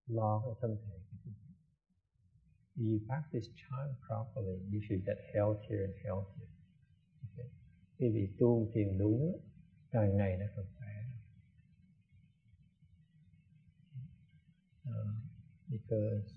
lo cái thân thể. If you practice chant properly, you should get healthier and healthier. Okay. Khi vị tu thiền đúng, càng ngày nó càng khỏe. Because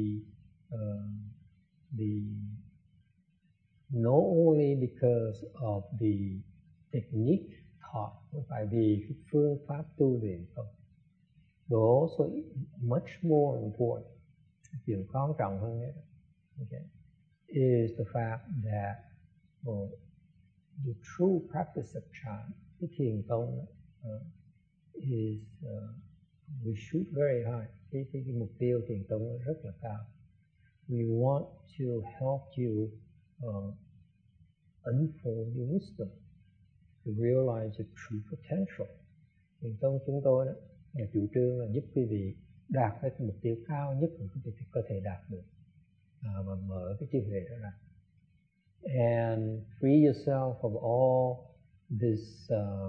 not only because of the technique taught, không phải vì cái phương pháp tu luyện không, but also much more important, chuyện quan trọng hơn nữa, okay, is the fact that the true practice of chant, cái thiền tông is we shoot very high. Cái mục tiêu thiền tông rất là cao. We want to help you unfold your wisdom, to realize your true potential. Thiền tông chúng tôi đó, là chủ trương là giúp quý vị đạt đến mục tiêu cao nhất mà quý vị có thể đạt được, và mở cái trí huệ đó ra. And free yourself from all this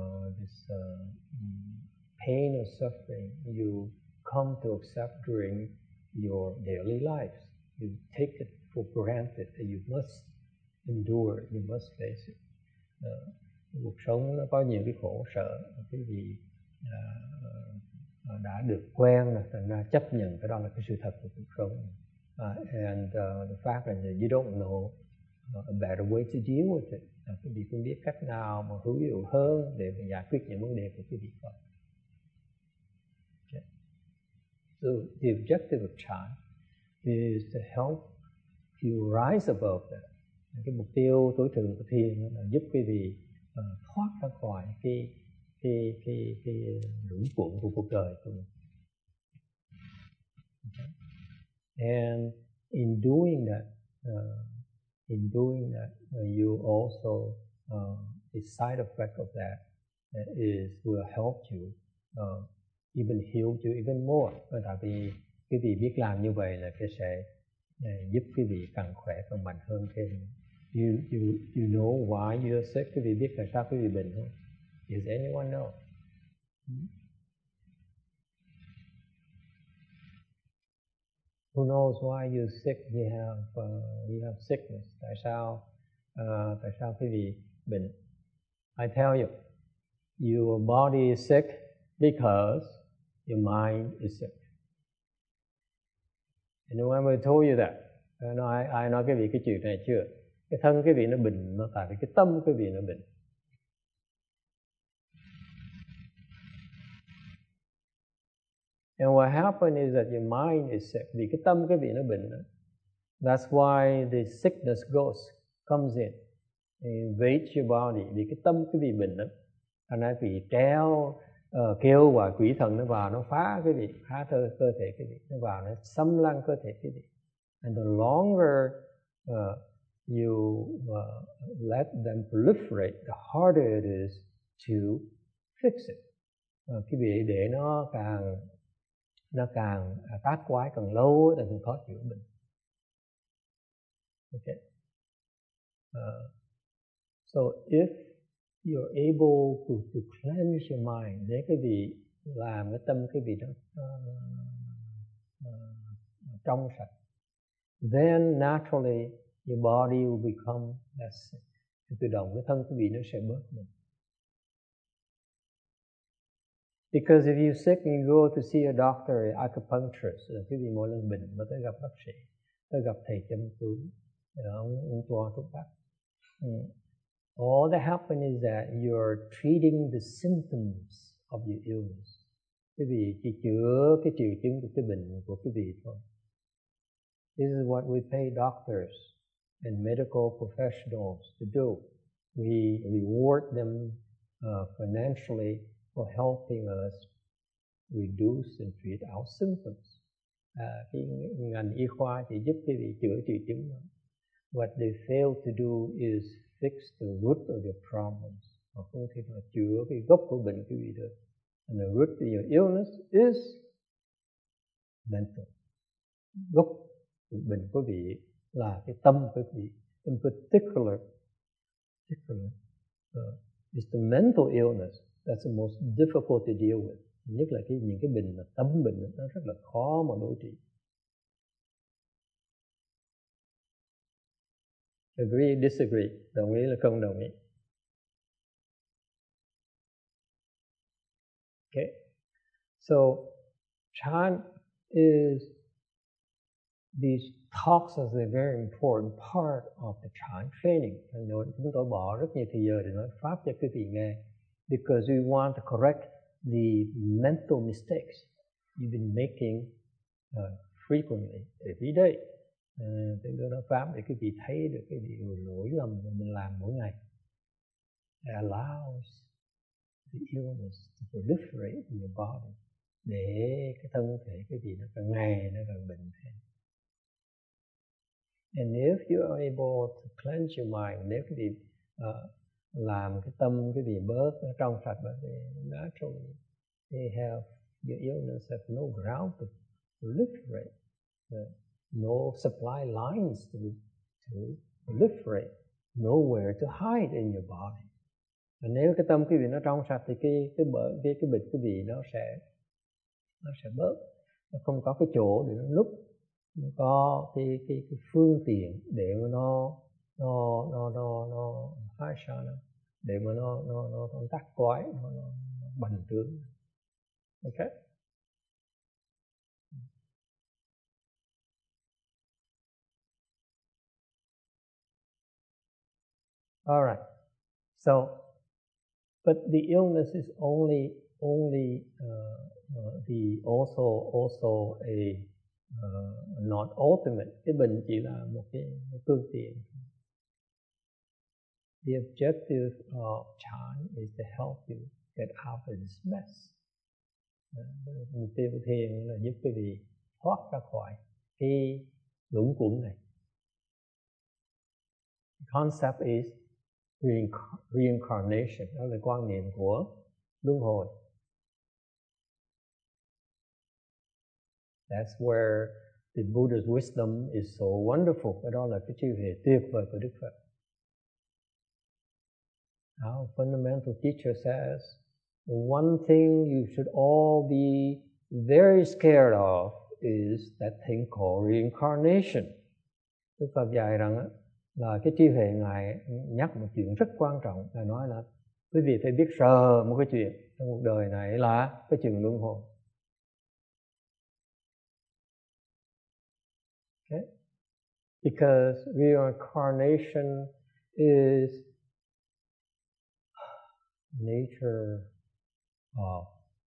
pain or suffering you come to accept during your daily lives. You take it for granted that you must endure, you must face it. Cuộc sống nó có nhiều cái khổ sở, quý vị đã được quen rồi, thành ra chấp nhận cái đó là cái sự thật của cuộc sống. And the fact that you don't know a better way to deal with it. Quý vị không biết cách nào mà hữu hiệu hơn để mà giải quyết những vấn đề của quý vị có. Okay. So the objective of chant is to help you rise above that. Cái mục tiêu tối thượng của thiền là giúp quý vị thoát ra khỏi cái lũng cuộn của cuộc đời của mình. Okay. And in doing that, you also the side effect of that is will help you even heal you even more. Tại vì quý vị biết làm như vậy là cái sẽ giúp quý vị càng khỏe càng mạnh hơn thêm. You know why you're sick? Quý vị biết tại sao quý vị bệnh không? Does anyone know? Who knows why you're sick? You have sickness. Tại sao quý vị bệnh? I tell you, your body is sick because your mind is sick. Anyone ever told you that? Ai nói quý vị cái chuyện này chưa? Cái thân quý vị nó bệnh, nó tại vì cái tâm quý vị nó bệnh. And what happened is that your mind is sick. Vì cái tâm quý vị nó bệnh đó. That's why the sickness comes in and invades your body. Vì cái tâm quý vị bệnh đó. Thành ra quý vị kêu gọi quỷ thần nó vào, nó phá quý vị, phá cơ thể quý vị, nó vào, nó xâm lăng cơ thể quý vị. And the longer you let them proliferate, the harder it is to fix it. Quý vị để nó càng tác quái càng lâu thì càng khó chữa bệnh. Okay. So if you're able to cleanse your mind, để quý vị làm cái tâm quý vị đó trong sạch, then naturally your body will become less sick. Thì tự động cái thân quý vị nó sẽ bớt bệnh. Because if you're sick and you go to see a doctor, acupuncturist, quý vị mỗi lần bệnh mà tới gặp bác sĩ, tới gặp thầy châm cứu, ông toa thuốc bắc. All that happens is that you're treating the symptoms of your illness. Quý vị chỉ chữa cái triệu chứng của cái bệnh của quý vị thôi. This is what we pay doctors and medical professionals to do. We reward them financially for helping us reduce and treat our symptoms. Cái ngành y khoa chỉ giúp quý vị chữa triệu chứng. What they fail to do is fix the root of your problems. Họ không thể nào chữa cái gốc của bệnh quý vị được. And the root of your illness is mental. Gốc của bệnh quý vị là cái tâm quý vị. In particular, it's the mental illness that's the most difficult to deal with. nhất là những cái bệnh, tấm bệnh nó rất là khó mà đối trị. Agree, disagree, đồng ý là không đồng ý. Okay, so Chan is, these talks is a very important part of the Chan training. Chúng tôi bỏ rất nhiều thời giờ để nói pháp cho quý vị nghe, because we want to correct the mental mistakes you've been making frequently, every day. Chúng tôi nói pháp để quý vị thấy được cái điều lỗi lầm mà mình làm mỗi ngày. It allows the illness to proliferate in your body, để cái thân thể cái gì nó càng ngày nó càng bệnh thêm. And if you are able to cleanse your mind, nếu cái gì làm cái tâm cái gì bớt nó trong sạch, bởi vì naturally they have, your illness have no ground to proliferate, no supply lines to proliferate, nowhere to hide in your body. Và nếu cái tâm quý vị nó trong sạch thì cái bệnh quý vị nó sẽ bớt, nó không có cái chỗ để nó núp, nó có cái phương tiện để mà nó để mà nó tắc quái, nó bành trướng. Okay. All right. So, but the illness is only also a not ultimate. Cái bệnh chỉ là một cái phương tiện. The objective of Chan is to help you get out of this mess. Mục tiêu của thiền là giúp quý vị thoát ra khỏi cái luẩn quẩn này. The concept is reincarnation, đó là quan niệm của luân hồi. That's where the Buddha's wisdom is so wonderful. Cái đó là cái trí huệ tuyệt vời của Đức Phật. Our fundamental teacher says, one thing you should all be very scared of is that thing called reincarnation. Đức Phật dạy rằng là cái trí huệ Ngài nhắc một chuyện rất quan trọng. Ngài nói là quý vị phải biết sợ một cái chuyện trong cuộc đời này là cái chuyện luân hồi. Okay? Because reincarnation is nature of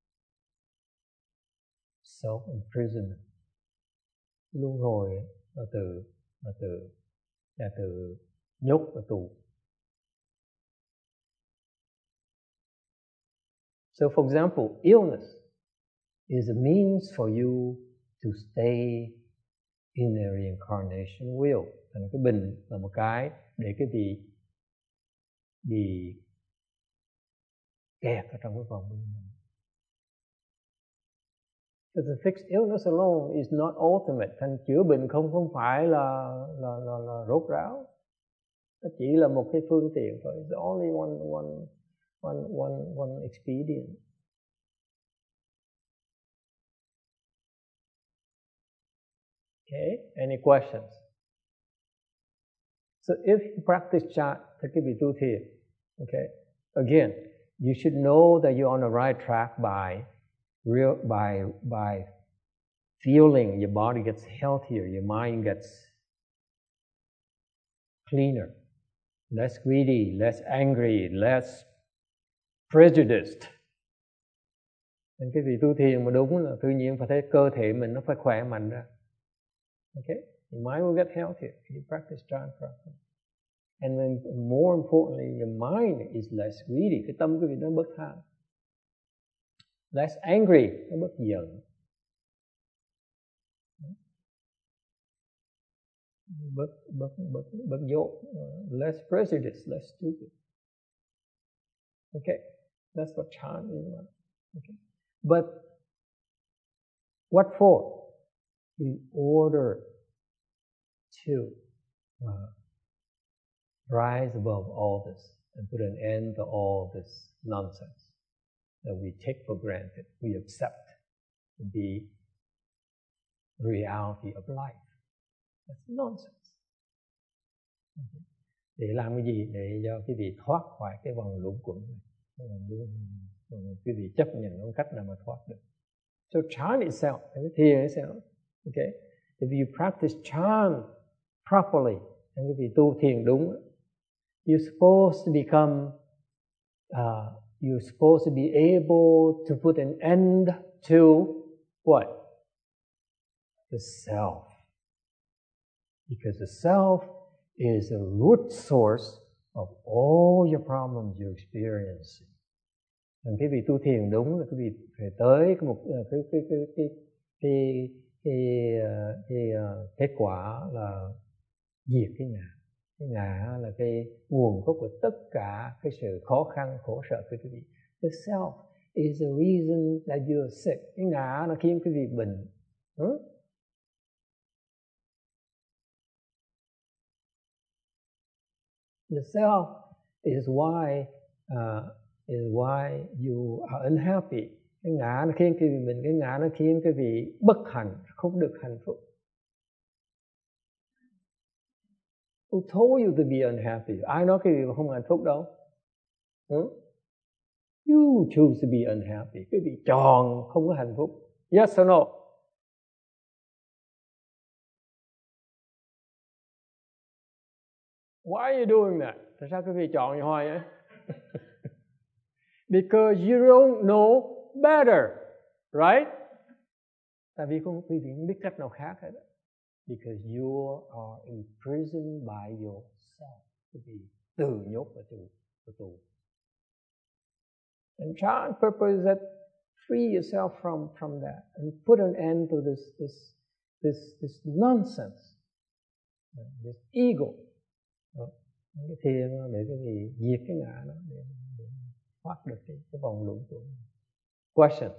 self-imprisonment. Luân hồi là từ nhốt vào tù. So for example, illness is a means for you to stay in a reincarnation wheel. Thành cái bệnh là một cái để cái vị bị kẹt ở trong cái vòng luân hồi. But the fixed illness alone is not ultimate. Thành chữa bệnh không phải là rốt ráo. Nó chỉ là một cái phương tiện thôi. It's only one expedient. Okay, any questions? So if you practice Chan, thì cái vị tu thiền, okay, again, you should know that you're on the right track by feeling your body gets healthier, your mind gets cleaner, less greedy, less angry, less prejudiced. Nên cái vị tu thiền mà đúng là tự nhiên phải thấy cơ thể mình nó phải khỏe mạnh ra. Okay? Your mind will get healthier if you practice Chan properly. And then more importantly, your mind is less greedy. Cái tâm quý vị nó bớt tham. Less angry, nó bớt giận. Bớt dốt. Less prejudice, less stupid. Okay, that's what Chan is about. Okay, but what for? In order to rise above all this and put an end to all this nonsense. that we take for granted, we accept to be reality of life. That's nonsense. Để làm cái gì? Để cho quý vị thoát khỏi cái vòng luẩn quẩn này. Quý vị chấp nhận không cách nào mà thoát được. So chant itself, thiền itself, okay? If you practice chant properly, and quý vị tu thiền đúng, you're supposed to become, you're supposed to be able to put an end to what? The self. Because the self is the root source of all your problems you experience. And cái vị tu thiền đúng là cái vị phải tới cái kết quả là diệt cái ngã. Cái ngã là cái nguồn gốc của tất cả cái sự khó khăn, khổ sở của quý vị. The self is the reason that you're sick. Cái ngã nó khiến quý vị bệnh. The self is why you are unhappy. Cái ngã nó khiến quý vị bệnh, cái ngã nó khiến quý vị bất hạnh, không được hạnh phúc. Who told you to be unhappy? Ai nói quý vị không hạnh phúc đâu? You choose to be unhappy. Quý vị chọn không có hạnh phúc. Yes or no? Why are you doing that? Tại sao quý vị chọn như hoài ấy? Because you don't know better, right? Tại vì quý vị không biết cách nào khác hết. Because you are imprisoned by yourself. Quý vị tự nhốt vào tù. And chant purpose is that free yourself from that and put an end to this nonsense, this ego. Cái thiền để cái gì diệt cái ngã đó, để thoát được cái vòng luẩn quẩn. Questions?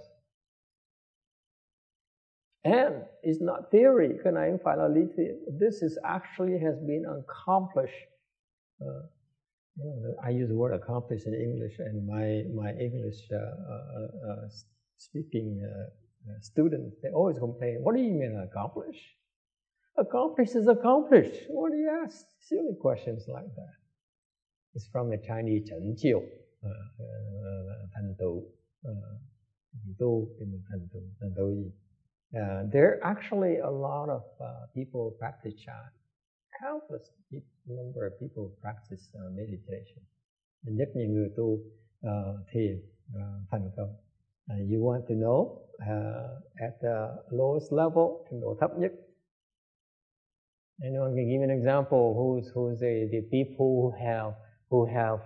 And it's not theory. Cái này không phải là lý thuyết. This is actually has been accomplished. I use the word accomplished in English, and my English speaking students, they always complain, what do you mean accomplish? Accomplished is accomplished. What do you ask? Silly questions like that. It's from the Chinese 成就, thành tựu, tu, thành tựu gì? There are actually a lot of people practice chant. Countless number of people practice meditation. Rất nhiều người tu thiền thành công. You want to know at the lowest level, trình độ thấp nhất. Anyone can give an example who's the people who have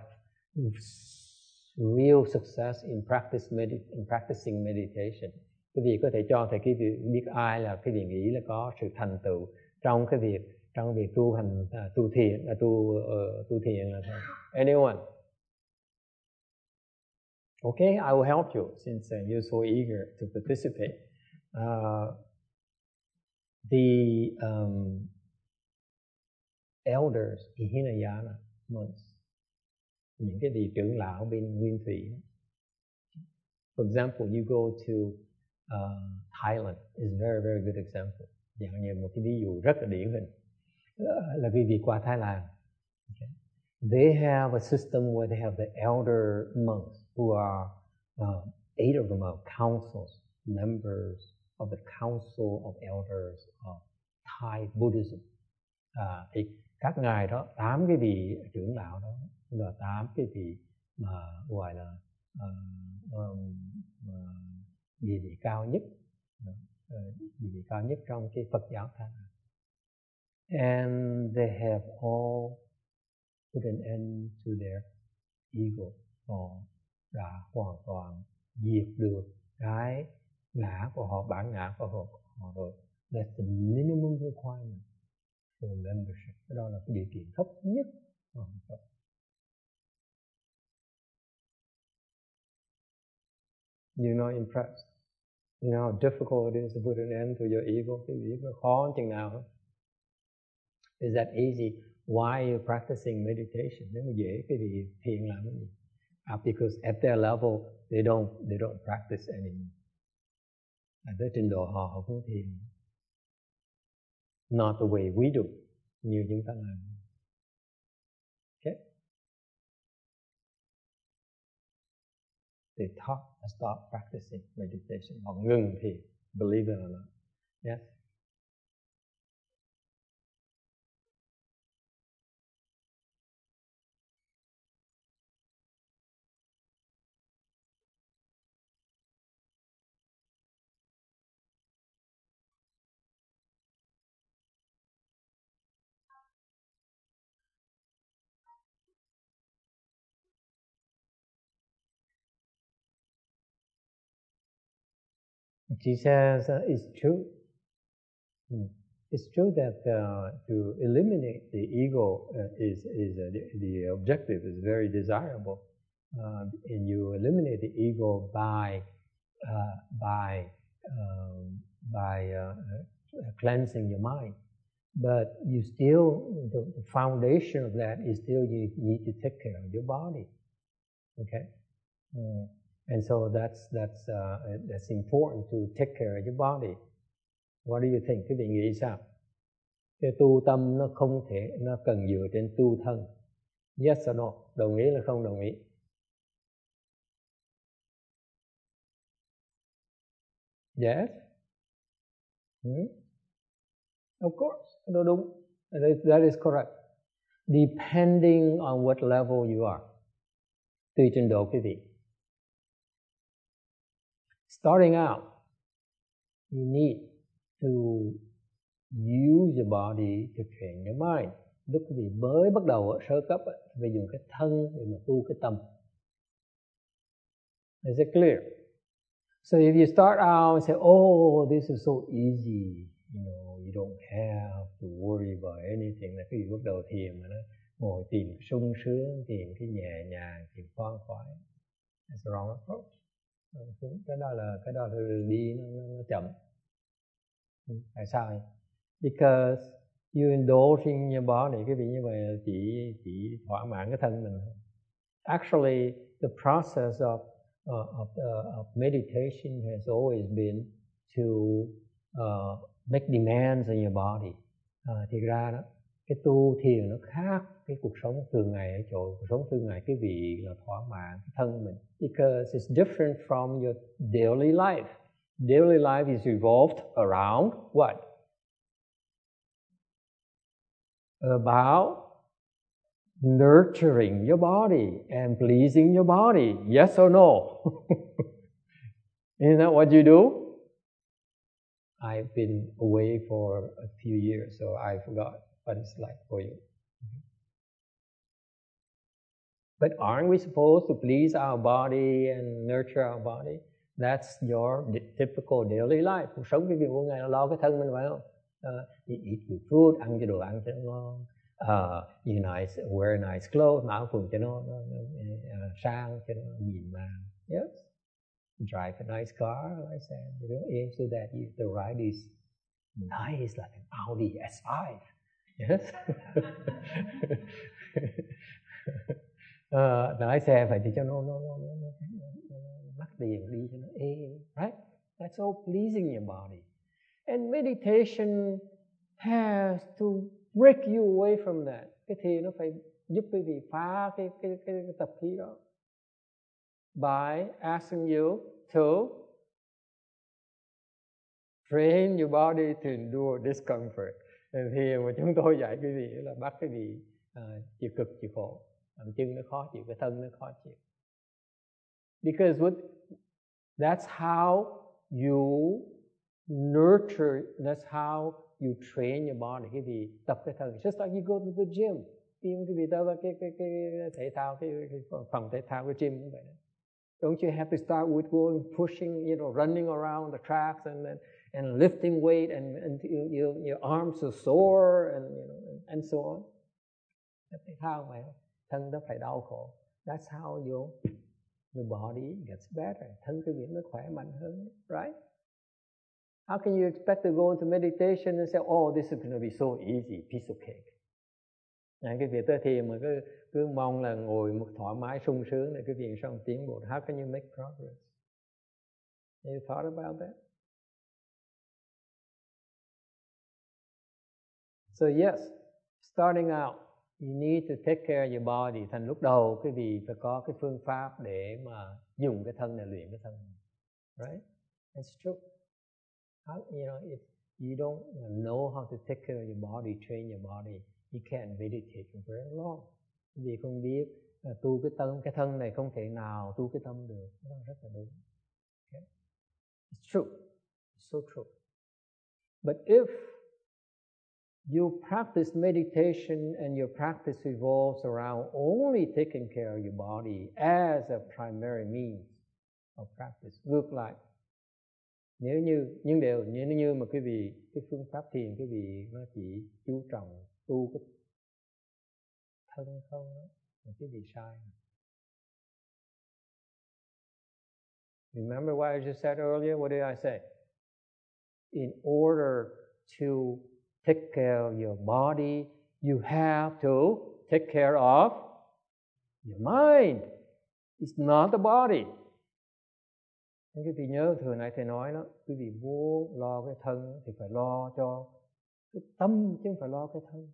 real success in practicing meditation. Quý vị có thể cho thầy quý vị biết ai là quý vị nghĩ là có sự thành tựu trong việc tu hành tu thiền là thôi. Anyone? Okay, I will help you since you're so eager to participate. The elders in Hinayana monks, những cái vị trưởng lão bên Nguyên Thủy. For example, you go to Thailand is a very, very good example. Dạng như một cái ví dụ rất là điển hình là quý vị qua Thái Lan. Okay. They have a system where they have the elder monks who are 8 of them are councils, members of the Council of Elders of Thai Buddhism. Thì các ngài đó, 8 cái vị trưởng lão đó là 8 cái vị mà gọi là địa vị cao nhất, địa vị cao nhất trong cái Phật giáo Thái Lan. And they have all put an end to their ego. Họ đã hoàn toàn diệt được cái ngã của họ, bản ngã của họ rồi. That's the minimum requirement for membership. Đó là cái điều kiện thấp nhất. You're not impressed. You know how difficult it is to put an end to your ego. Cái ego khó chừng nào hết. Is that easy? Why are you practicing meditation? Nếu mà dễ cái gì thiền làm cái gì? because at their level they don't practice anymore. Tới trình độ họ không thiền, not the way we do, như chúng ta làm. Okay? They stop practicing meditation. Họ ngừng thiền, believe it or not. Yes? She says it's true. It's true that to eliminate the ego is the objective is very desirable, and you eliminate the ego by cleansing your mind. But you still, the foundation of that is still you need to take care of your body. Okay. And so that's important to take care of your body. What do you think? Quý vị nghĩ sao? Cái tu tâm nó không thể, nó cần dựa trên tu thân. Yes or no? Đồng ý là không đồng ý? Yes? Of course. No, đúng. That is correct. Depending on what level you are. Tùy trình độ quý vị. Starting out, you need to use your body to train your mind. Lúc quý vị mới bắt đầu ở sơ cấp, phải dùng cái thân để mà tu cái tâm. Is it clear? So if you start out and say, oh, this is so easy, you don't have to worry about anything. Là quý vị bắt đầu thiền mà nó ngồi tìm sung sướng, tìm cái nhẹ nhàng, tìm khoan khoái. That's the wrong approach. Cái đó là đi nó chậm. Tại sao vậy? Because you indulging your body, cái vị như vậy là chỉ thỏa mãn cái thân mình thôi. Actually, the process of meditation has always been to make demands on your body. Thì ra đó, cái tu thiền nó khác cái cuộc sống thường ngày ở chỗ cuộc sống thường ngày cái vị là thỏa mãn cái thân mình. Because it's different from your daily life. Daily life is revolved around what? About nurturing your body and pleasing your body. Yes or no? Isn't that what you do? I've been away for a few years, so I forgot what it's like for you. But aren't we supposed to please our body and nurture our body? That's your typical daily life. Cuộc sống cái việc của ngày nó lo cái thân mình, phải không? You eat good food, ăn cho đồ ăn cho nó ngon. You wear nice clothes, mặc quần cho nó sang, cho nó nhìn màng. Yes. Drive a nice car, like I said, so that the ride is nice, like an Audi S5. Yes. Lái xe phải thì cho nó mắc tiền, đi cho nó êm, right? That's all pleasing your body. And meditation has to break you away from that. Cái thiền nó phải giúp quý vị phá cái tập khí đó. By asking you to train your body to endure discomfort. Thì mà chúng tôi dạy quý vị là bắt quý vị chịu cực chịu khổ, làm chân nó khó chịu, cái thân nó khó chịu. Because that's how you nurture, that's how you train your body. Quý vị tập cái thân, just like you go to the gym. Khi quý vị tới cái thể thao, cái phòng thể thao, cái gym cũng vậy. Don't you have to start with going, pushing, running around the tracks and lifting weight and your arms are sore and so on. Thể thao vậy, thân nó phải đau khổ. That's how your body gets better. Thân cái việc nó khỏe mạnh hơn, right? How can you expect to go into meditation and say, oh, this is going to be so easy, piece of cake? Cái việc tới thiền mà cứ mong là ngồi một thoải mái sung sướng để cái việc xong tiến bộ. How can you make progress? Have you thought about that? So yes, starting out, you need to take care of your body. Thành lúc đầu cái vị phải có cái phương pháp để mà dùng cái thân này luyện cái thân này. Right? That's true. If you don't know how to take care of your body, train your body, you can't meditate for very long. Vì không biết tu cái thân này không thể nào tu cái tâm được. Nó rất là đúng. Okay? It's true. It's so true. But if you practice meditation and your practice revolves around only taking care of your body as a primary means of practice, ngược lại, nếu như mà quý vị cái phương pháp thiền quý vị nó chỉ chú trọng tu cái thân không đó, mà quý vị sai. Remember what I just said earlier? What did I say? In order to take care of your body, you have to take care of your mind. It's not the body. Quý vị nhớ thường nãy thầy nói đó, quý vị muốn lo cái thân thì phải lo cho cái tâm chứ không phải lo cái thân.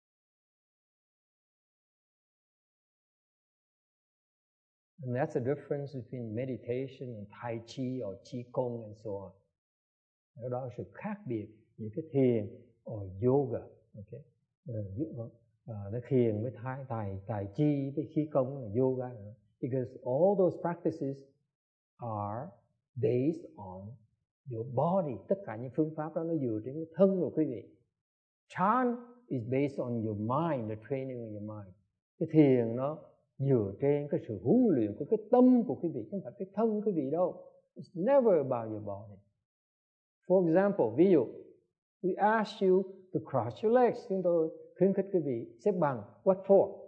And that's the difference between meditation and Tai Chi or Chi Kung and so on. Đó là sự khác biệt giữa cái thiền or yoga. Okay? Nó thiền với Tai Chi với Chi Kung và yoga. Because all those practices are based on your body. Tất cả những phương pháp đó nó dựa trên cái thân của quý vị. Chan is based on your mind, the training of your mind. Cái thiền nó dựa trên cái sự huấn luyện của cái tâm của quý vị, không phải cái thân quý vị đâu. It's never about your body. For example, ví dụ, we ask you to cross your legs. Chúng tôi khuyến khích quý vị xếp bằng. What for?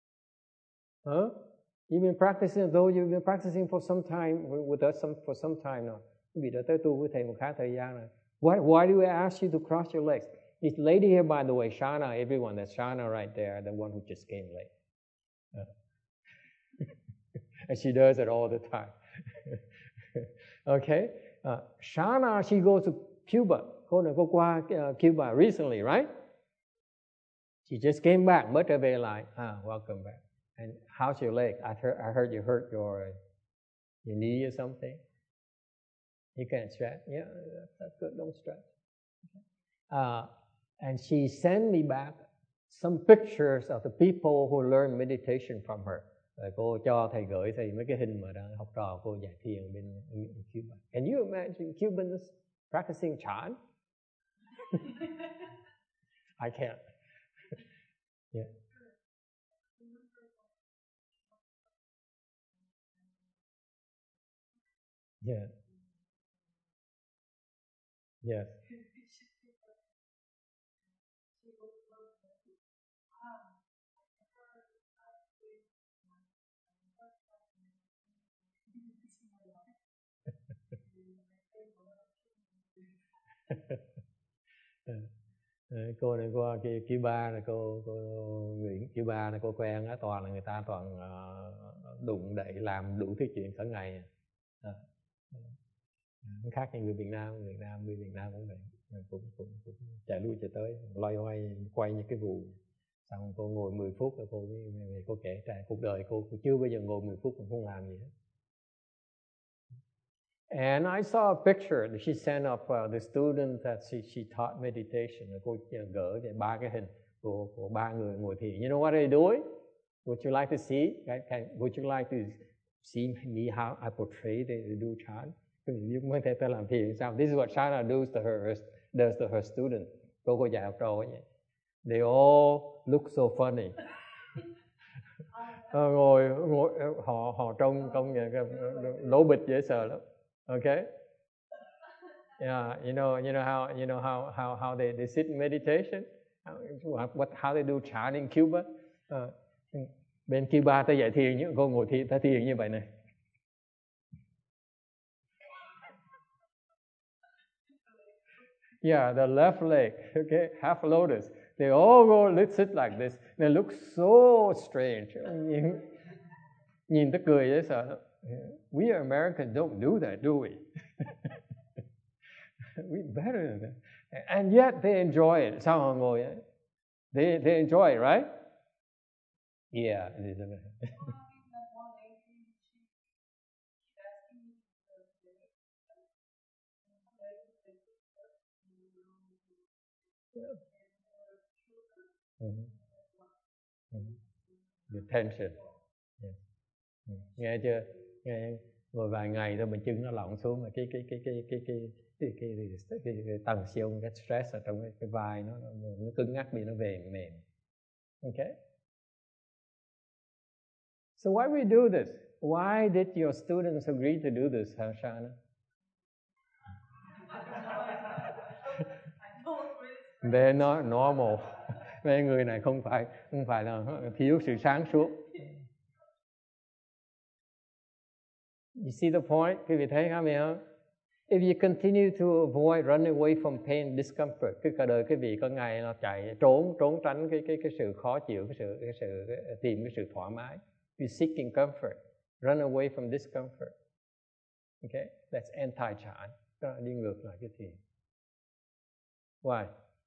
You've been practicing, though you've been practicing for some time with us for some time now. Quý vị đã tới tu với thầy một khá thời gian rồi. Why do I ask you to cross your legs? This lady here, by the way, Shana, everyone, that's Shana right there, the one who just came late. And she does it all the time. Okay? Shana, she goes to Cuba. Cô này cô qua Cuba recently, right? She just came back, mới trở về lại. Welcome back. And how's your leg? I heard you hurt your knee or something. You can't stretch. Yeah, that's good. Don't stretch. And she sent me back some pictures of the people who learn meditation from her. Rồi cô cho thầy gửi thầy mấy cái hình mà đang học trò cô dạy thiền bên Cuba. Can you imagine Cubans practicing Chan? I can't. Yeah. Yeah. Yes. Cô này qua Cuba này, cô Nguyễn Cuba này cô quen á, toàn là người ta toàn đụng đậy làm đủ thứ chuyện cả ngày. Nó khác như người Việt Nam cũng vậy, cũng chạy lui chạy tới, loay hoay quay những cái vụ, xong cô ngồi 10 phút rồi cô kể cả cuộc đời cô chưa bao giờ ngồi 10 phút cũng không làm gì hết. And I saw a picture that she sent of the student that she taught meditation. Cô gửi về 3 cái hình của 3 người ngồi thiền. You know what they're doing? Would you like to see? Would you like to see me how I portray they do chant? Mới thấy tôi làm thiền sao? This is what Shana does to her student. Cô dạy học trò vậy. They all look so funny. Ngồi họ trông công lố bịch dễ sợ lắm. Okay? Yeah, you know how they sit in meditation? How they do chant in Cuba? Bên Cuba ta dạy thiền như cô ngồi thiền như vậy này. Yeah, the left leg, okay, half lotus. They all go, let's sit like this. They look so strange. Nhìn tới cười dễ sợ. We Americans don't do that, do we? We're better than that. And yet they enjoy it. Sao họ ngồi ấy? They enjoy it, right? Yeah. The tension. Yeah. Nghe chưa? Nghe ngồi vài ngày thôi mình chân nó lỏng xuống mà cái tầng siêu cái stress ở trong cái vai nó cứng ngắc đi, nó về mềm. Okay. So why we do this? Why did your students agree to do this, Shana? They're not normal. Mấy người này không phải là thiếu sự sáng suốt. You see the point? Quý vị thấy không? If you continue to avoid running away from pain, discomfort, cái cả đời quý vị có ngày nó chạy trốn tránh cái sự khó chịu, cái sự tìm cái sự thoải mái. You're seeking comfort, run away from discomfort. Okay, that's anti-chán. Đó là đi ngược lại cái thiền. Why?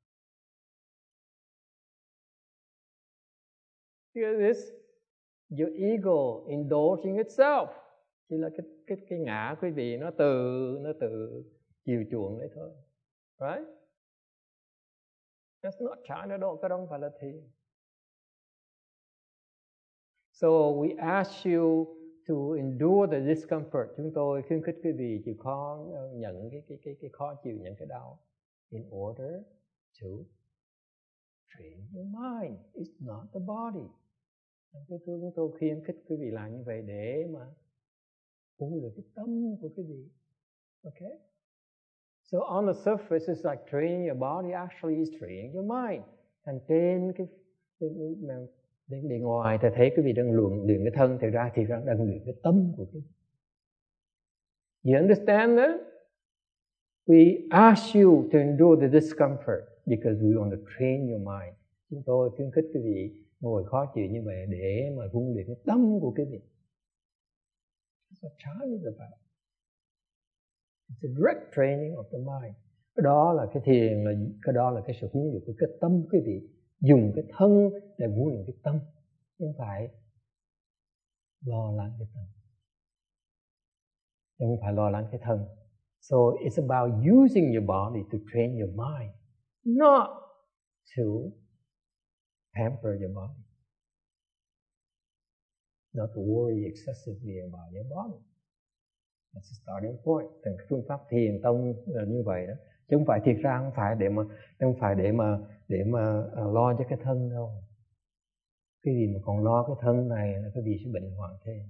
Because this, your ego indulging itself. Chỉ là cái ngã quý vị nó tự chiều chuộng đấy thôi. Right? That's not chán at all. Cái đó không phải là thiền. So we ask you to endure the discomfort. Chúng tôi khuyến khích quý vị chịu khó nhận cái khó chịu, nhận cái đau. In order to train your mind. It's not the body. Chúng tôi khuyến khích quý vị làm như vậy để mà huấn luyện cái tâm của quý vị. Okay? So on the surface, it's like training your body. Actually, it's training your mind. Thành trên cái bề ngoài ta thấy quý vị đang luyện cái thân, thì ra đang luyện cái tâm của quý vị. You understand that? We ask you to endure the discomfort because we want to train your mind. Chúng tôi khuyến khích quý vị ngồi khó chịu như vậy để mà huấn luyện cái tâm của quý vị. That's what chán is about. It's a direct training of the mind. Cái đó là cái thiền, cái đó là cái sự huấn luyện của cái tâm quý vị. Dùng cái thân để huấn luyện cái tâm, không phải lo lắng cái tâm, không phải lo lắng cái thân. So it's about using your body to train your mind, not to pamper your body, not to worry excessively about your body. That's the starting point. Thành phương pháp thiền tông là như vậy đó. Chứ không phải thiệt ra không phải để mà lo cho cái thân đâu. Cái gì mà còn lo cái thân này là cái gì sẽ bệnh hoạn thêm.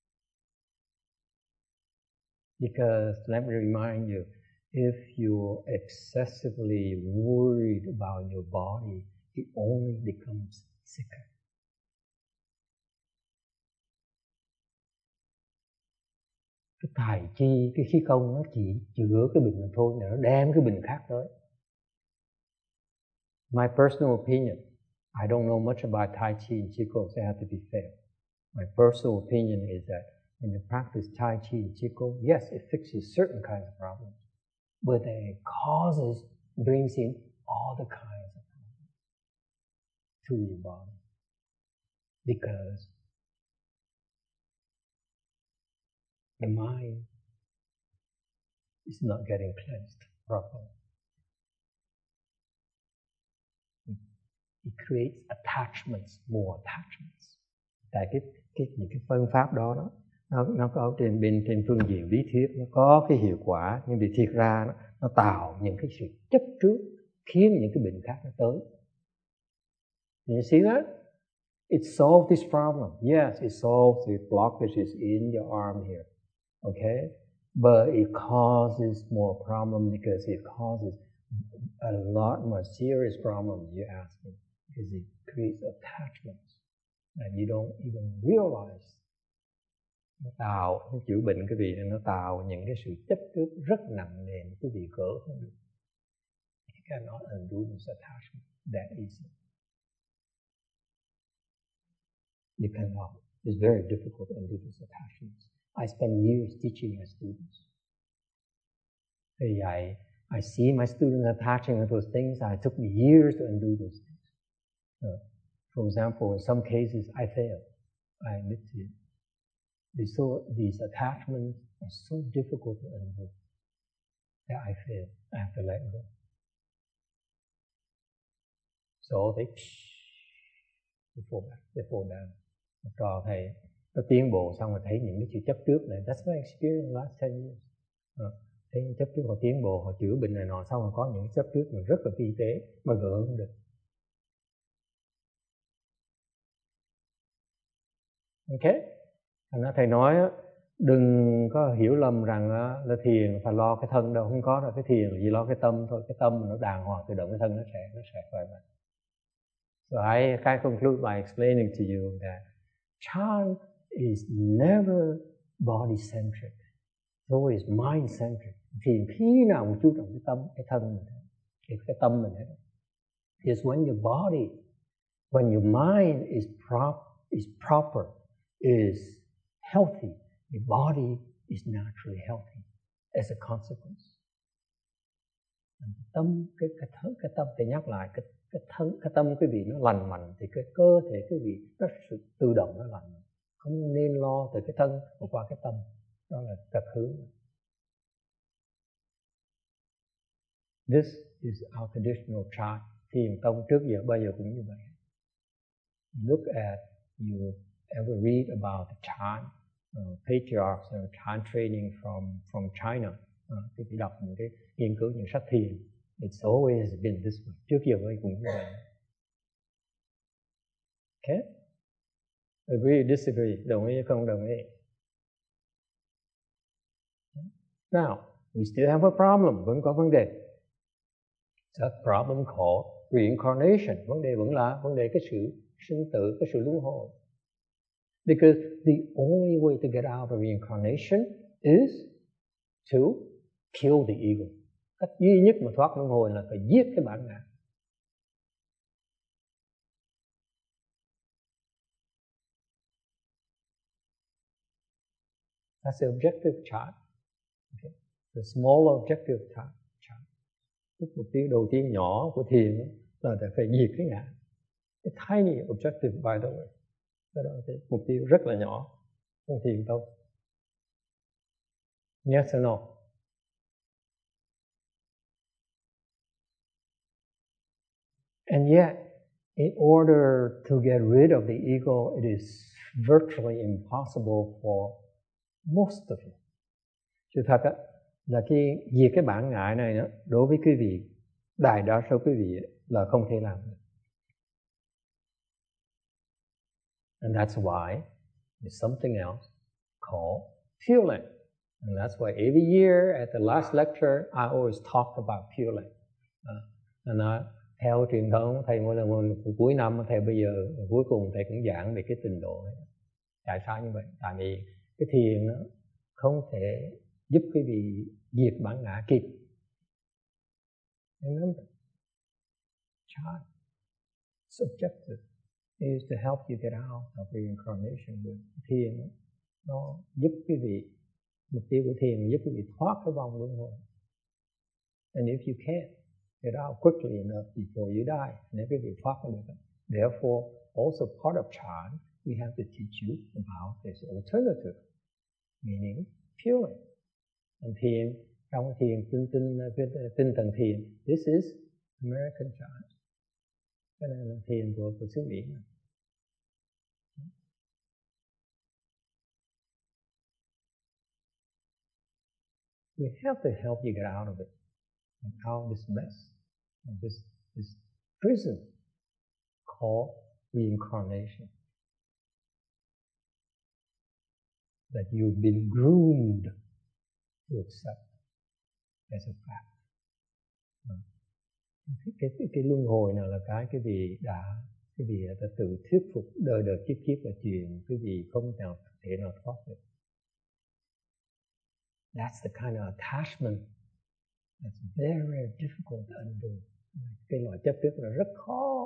Because let me remind you, if you're excessively worried about your body, it only becomes sicker. Cái tài chi, cái khí công nó chỉ chữa cái bệnh thôi, nó đem cái bệnh khác tới. My personal opinion, I don't know much about Tai Chi and Qigong, so I have to be fair. My personal opinion is that when you practice Tai Chi and Qigong, yes, it fixes certain kinds of problems, but it brings in all the kinds of problems to your body. Because the mind is not getting cleansed properly. It creates attachments, more attachments. Tại những cái phương pháp đó nó có trên phương diện lý thuyết nó có cái hiệu quả, nhưng vì thiệt ra nó tạo những cái sự chấp trước khiến những cái bệnh khác nó tới. You see that? It solves this problem. Yes, it solves the blockages in your arm here. Okay? But it causes more problem because it causes a lot more serious problems, you ask me, because it creates attachments that you don't even realize. Nó tạo, chữa bệnh cái vị này nó tạo những cái sự chấp trước rất nặng nề, cái vị cỡ không được. cannot undo this attachment that easily. You cannot. It's very difficult to undo these attachments. I spent years teaching my students. I see my students attaching to those things. It took me years to undo those things. For example, in some cases, I failed. I admit to you. These attachments are so difficult to undo that I fail. I have to let go. So they fall down. Cho thầy nó tiến bộ xong rồi thấy những cái sự chấp trước này. That's my experience in the last 10 years. Thấy những chấp trước họ tiến bộ, họ chữa bệnh này nọ, xong rồi có những chấp trước mà rất là vi tế mà gỡ không được. Ok? Thành ra thầy nói đừng có hiểu lầm rằng là thiền phải lo cái thân đâu, không có đâu. Cái thiền là chỉ lo cái tâm thôi. Cái tâm nó đàng hoàng tự động, cái thân nó sẽ khỏe mạnh. So I can conclude by explaining to you that Chan is never body-centric. It's always mind-centric. Thiền khi nào cũng chú trọng cái tâm, cái thân mình, cái tâm mình hết. It's when your body, when your mind is proper, is healthy, your body is naturally healthy as a consequence. Tâm, cái tâm, thầy nhắc lại, cái tâm quý vị nó lành mạnh thì cái cơ thể quý vị nó tự động nó lành mạnh. Không nên lo từ cái thân mà qua cái tâm. Đó là trật hướng. This is our traditional chant. Thiền tông trước giờ bây giờ cũng như vậy. Look at, you ever read about the chant, patriarchs and chant training from China. Quý vị đọc những cái nghiên cứu những sách thiền. It's always been this way. Trước giờ bây cũng như vậy. Okay? Agree, disagree, đồng ý không đồng ý. Now, we still have a problem, vẫn có vấn đề. That problem called reincarnation. Vấn đề vẫn là vấn đề cái sự sinh tử, cái sự luân hồi. Because the only way to get out of reincarnation is to kill the ego. Cách duy nhất mà thoát luân hồi là phải giết cái bản ngã. That's the objective chart. Okay. The small objective chart. Cái mục tiêu đầu tiên nhỏ của thiền là phải diệt cái ngã. The tiny objective, by the way. Đó là cái mục tiêu rất là nhỏ trong thiền tông. Yes or no? And yet, in order to get rid of the ego, it is virtually impossible for most of you. Sự thật là khi diệt cái bản ngã này đó, đối với quý vị, đại đa số quý vị là không thể làm được. And that's why there's something else called Pure Land. And that's why every year at the last lecture, I always talk about Pure Land. And theo truyền thống, thầy mỗi lần cuối năm, thầy bây giờ cuối cùng thầy cũng giảng về cái trình độ này. Tại sao như vậy? Tại vì cái thiền nó không thể giúp quý vị diệt bản ngã kịp. Remember, chant, subjective, is to help you get out of reincarnation. Thiền nó giúp quý vị, mục tiêu của thiền giúp quý vị thoát cái vòng luân hồi. And if you can't get out quickly enough before you die, then quý vị thoát không được. Therefore, also part of chant, we have to teach you about this alternative, meaning pure. And thiền, trong thiền tinh thần thiền, this is American chant. Cái này là thiền của xứ Mỹ. We have to help you get out of it, out of this mess, this prison called reincarnation that you've been groomed to accept as a fact. Cái luân hồi nào là cái vị đã tự thuyết phục đời kiếp là chuyện cái gì không thể nào thoát được. That's the kind of attachment that's very, very difficult to undo. cái loại chấp trước là rất khó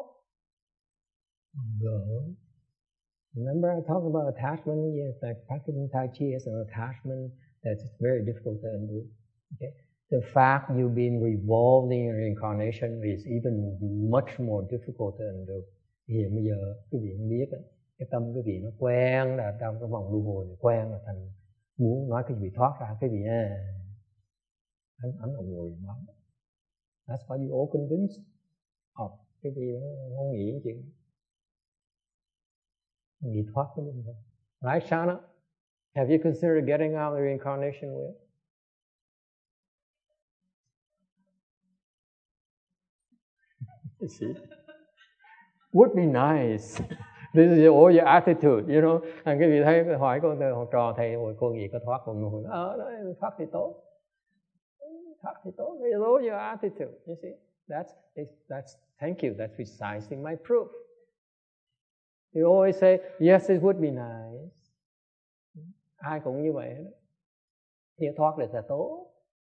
gỡ. Remember I talked about attachment? Yes, like practicing Tai Chi is an attachment that's very difficult to undo. Okay? The fact you've been revolved in your incarnation is even much more difficult to undo. Hiện bây giờ quý vị không biết cái tâm quý vị nó quen là trong cái vòng luân hồi này, quen là thành muốn nói cái gì thoát ra cái gì I'm not worried about it. That's why you all convinced of cái gì không nghĩ chuyện nghĩ thoát cái luân hồi. Right, Shana? Have you considered getting out of the reincarnation wheel? You see? Would be nice. This is all your attitude, you know. Cái vị thấy hỏi con học trò thầy rồi con gì có thoát con luôn. Thoát thì tốt. Thoát thì tốt. It's all your attitude, you see. That's thank you. That's precisely my proof. You always say, yes, it would be nice. Ai cũng như vậy đó. Thì thoát được là tốt.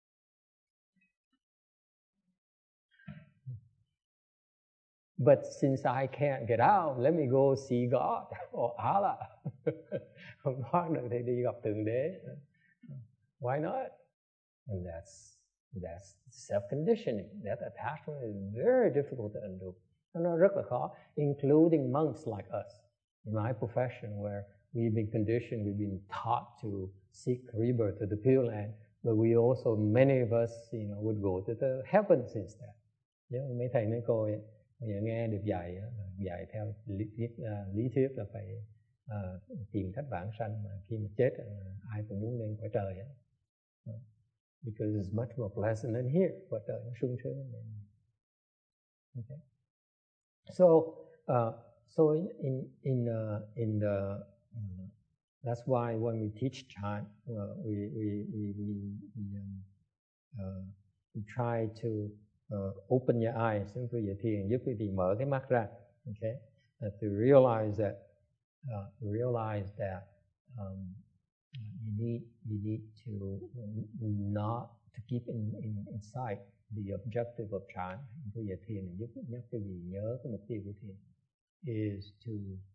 But since I can't get out, let me go see God or Allah. Không thoát được thì đi gặp Thượng Đế. Why not? And that's self-conditioning. That attachment is very difficult to undo. Nó rất là khó, including monks like us. In my profession, where we've been conditioned, we've been taught to seek rebirth to the Pure Land, but we also, many of us, would go to the heavens instead. Mấy thầy mấy cô ấy, nghe được dạy theo lý thuyết là phải tìm cách vãng sanh, mà khi mà chết ai cũng muốn lên cõi trời. Because it's much more pleasant than here. Cõi trời nó sung sướng. Okay. So in the that's why when we teach chant, we try to open your eyes. Chúng tôi dạy thiền giúp quý vị mở cái mắt ra. Okay, to realize that you need to not to keep in sight the objective of chant. Chúng tôi dạy thiền giúp quý vị nhớ cái mục tiêu của thiền is to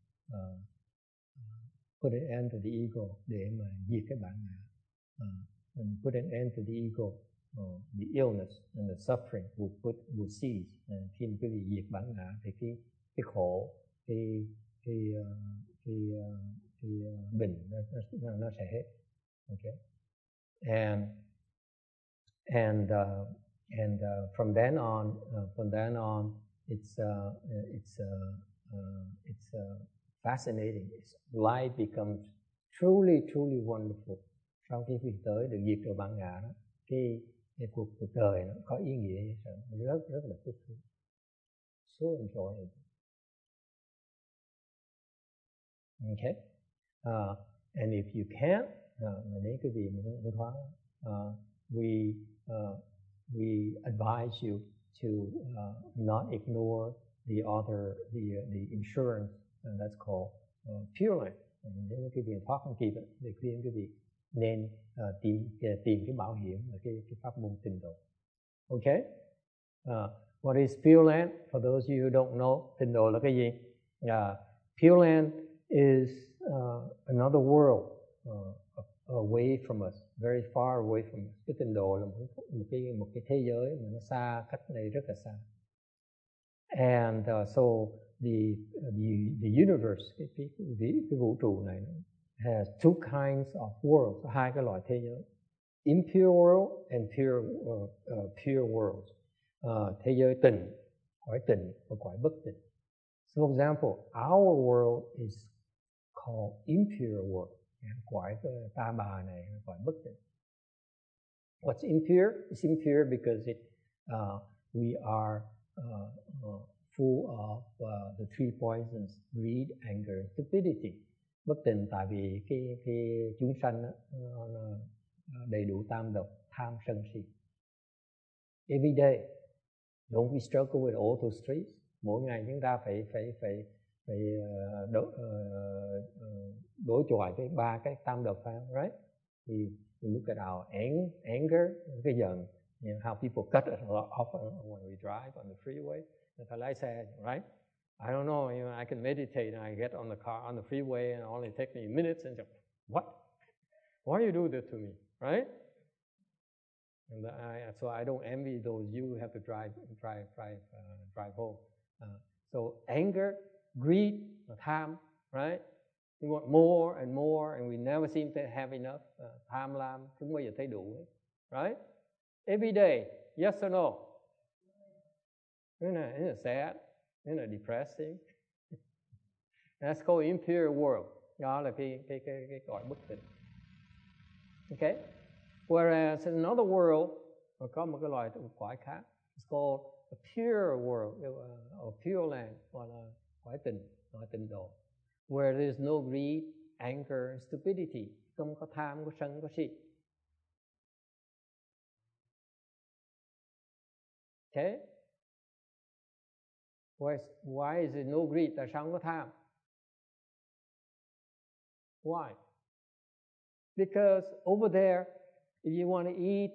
put an end to the ego, để mà diệt cái bản ngã. Put an end to the ego, the illness and the suffering will cease. Khi mà quý vị diệt bản ngã thì cái khổ, cái bệnh nó sẽ hết. Okay, and from then on, it's fascinating. Life becomes truly wonderful. Sau khi quý tới được diệt được bản ngã đó, cái cuộc đời nó có ý nghĩa rất là thích thú. So enjoyable. Okay, and if you can't, nếu quý vị muốn thoát, we advise you to not ignore the insurance, and that's called Pure Land. Nếu quý vị thoát không kịp thì khuyên quý vị nên tìm cái bảo hiểm là cái pháp môn tịnh độ. Okay, what is Pure Land? For those of you who don't know, tịnh độ là cái gì? Pure Land is another world away from us, very far away from us. Cái tịnh độ là một cái thế giới mà nó xa, cách này rất là xa. And so the universe, cái vũ trụ này has two kinds of worlds, hai cái loại thế giới, impure world and pure world. Thế giới tịnh, cõi tịnh và cõi bất tịnh. So, for example, our world is called impure world. Cõi ta bà này là cõi bất tịnh. What's impure? It's impure because we are full of the three poisons: greed, anger, stupidity. Bất tịnh tại vì cái chúng sanh nó đầy đủ tam độc, tham, sân, si. Every day, don't we struggle with all those three? Mỗi ngày chúng ta phải đối chọi với ba cái tam độc, phải không? Right? Thì look at our anger, cái giận, how people cut it off when we drive on the freeway. Người ta lái xe, right? I don't know, I can meditate and I get on the car, on the freeway, and it only takes me minutes, and what? Why you do this to me, right? And so I don't envy those you have to drive home. So anger, greed, tham, right? We want more and more, and we never seem to have enough. Tham lam, không bao giờ thấy đủ, right? Every day, yes or no? Isn't it sad? Isn't it depressing? That's called impure world. Đó là cái cõi bất tịnh. Okay? Whereas in another world, có một cái loài cõi khác, it's called a pure world, or pure land, hoặc là cõi tịnh độ, where there is no greed, anger, and stupidity, không có tham, có sân, có si. Okay? Why is it no greed? Tại sao không có tham? Why? Because over there, if you want to eat,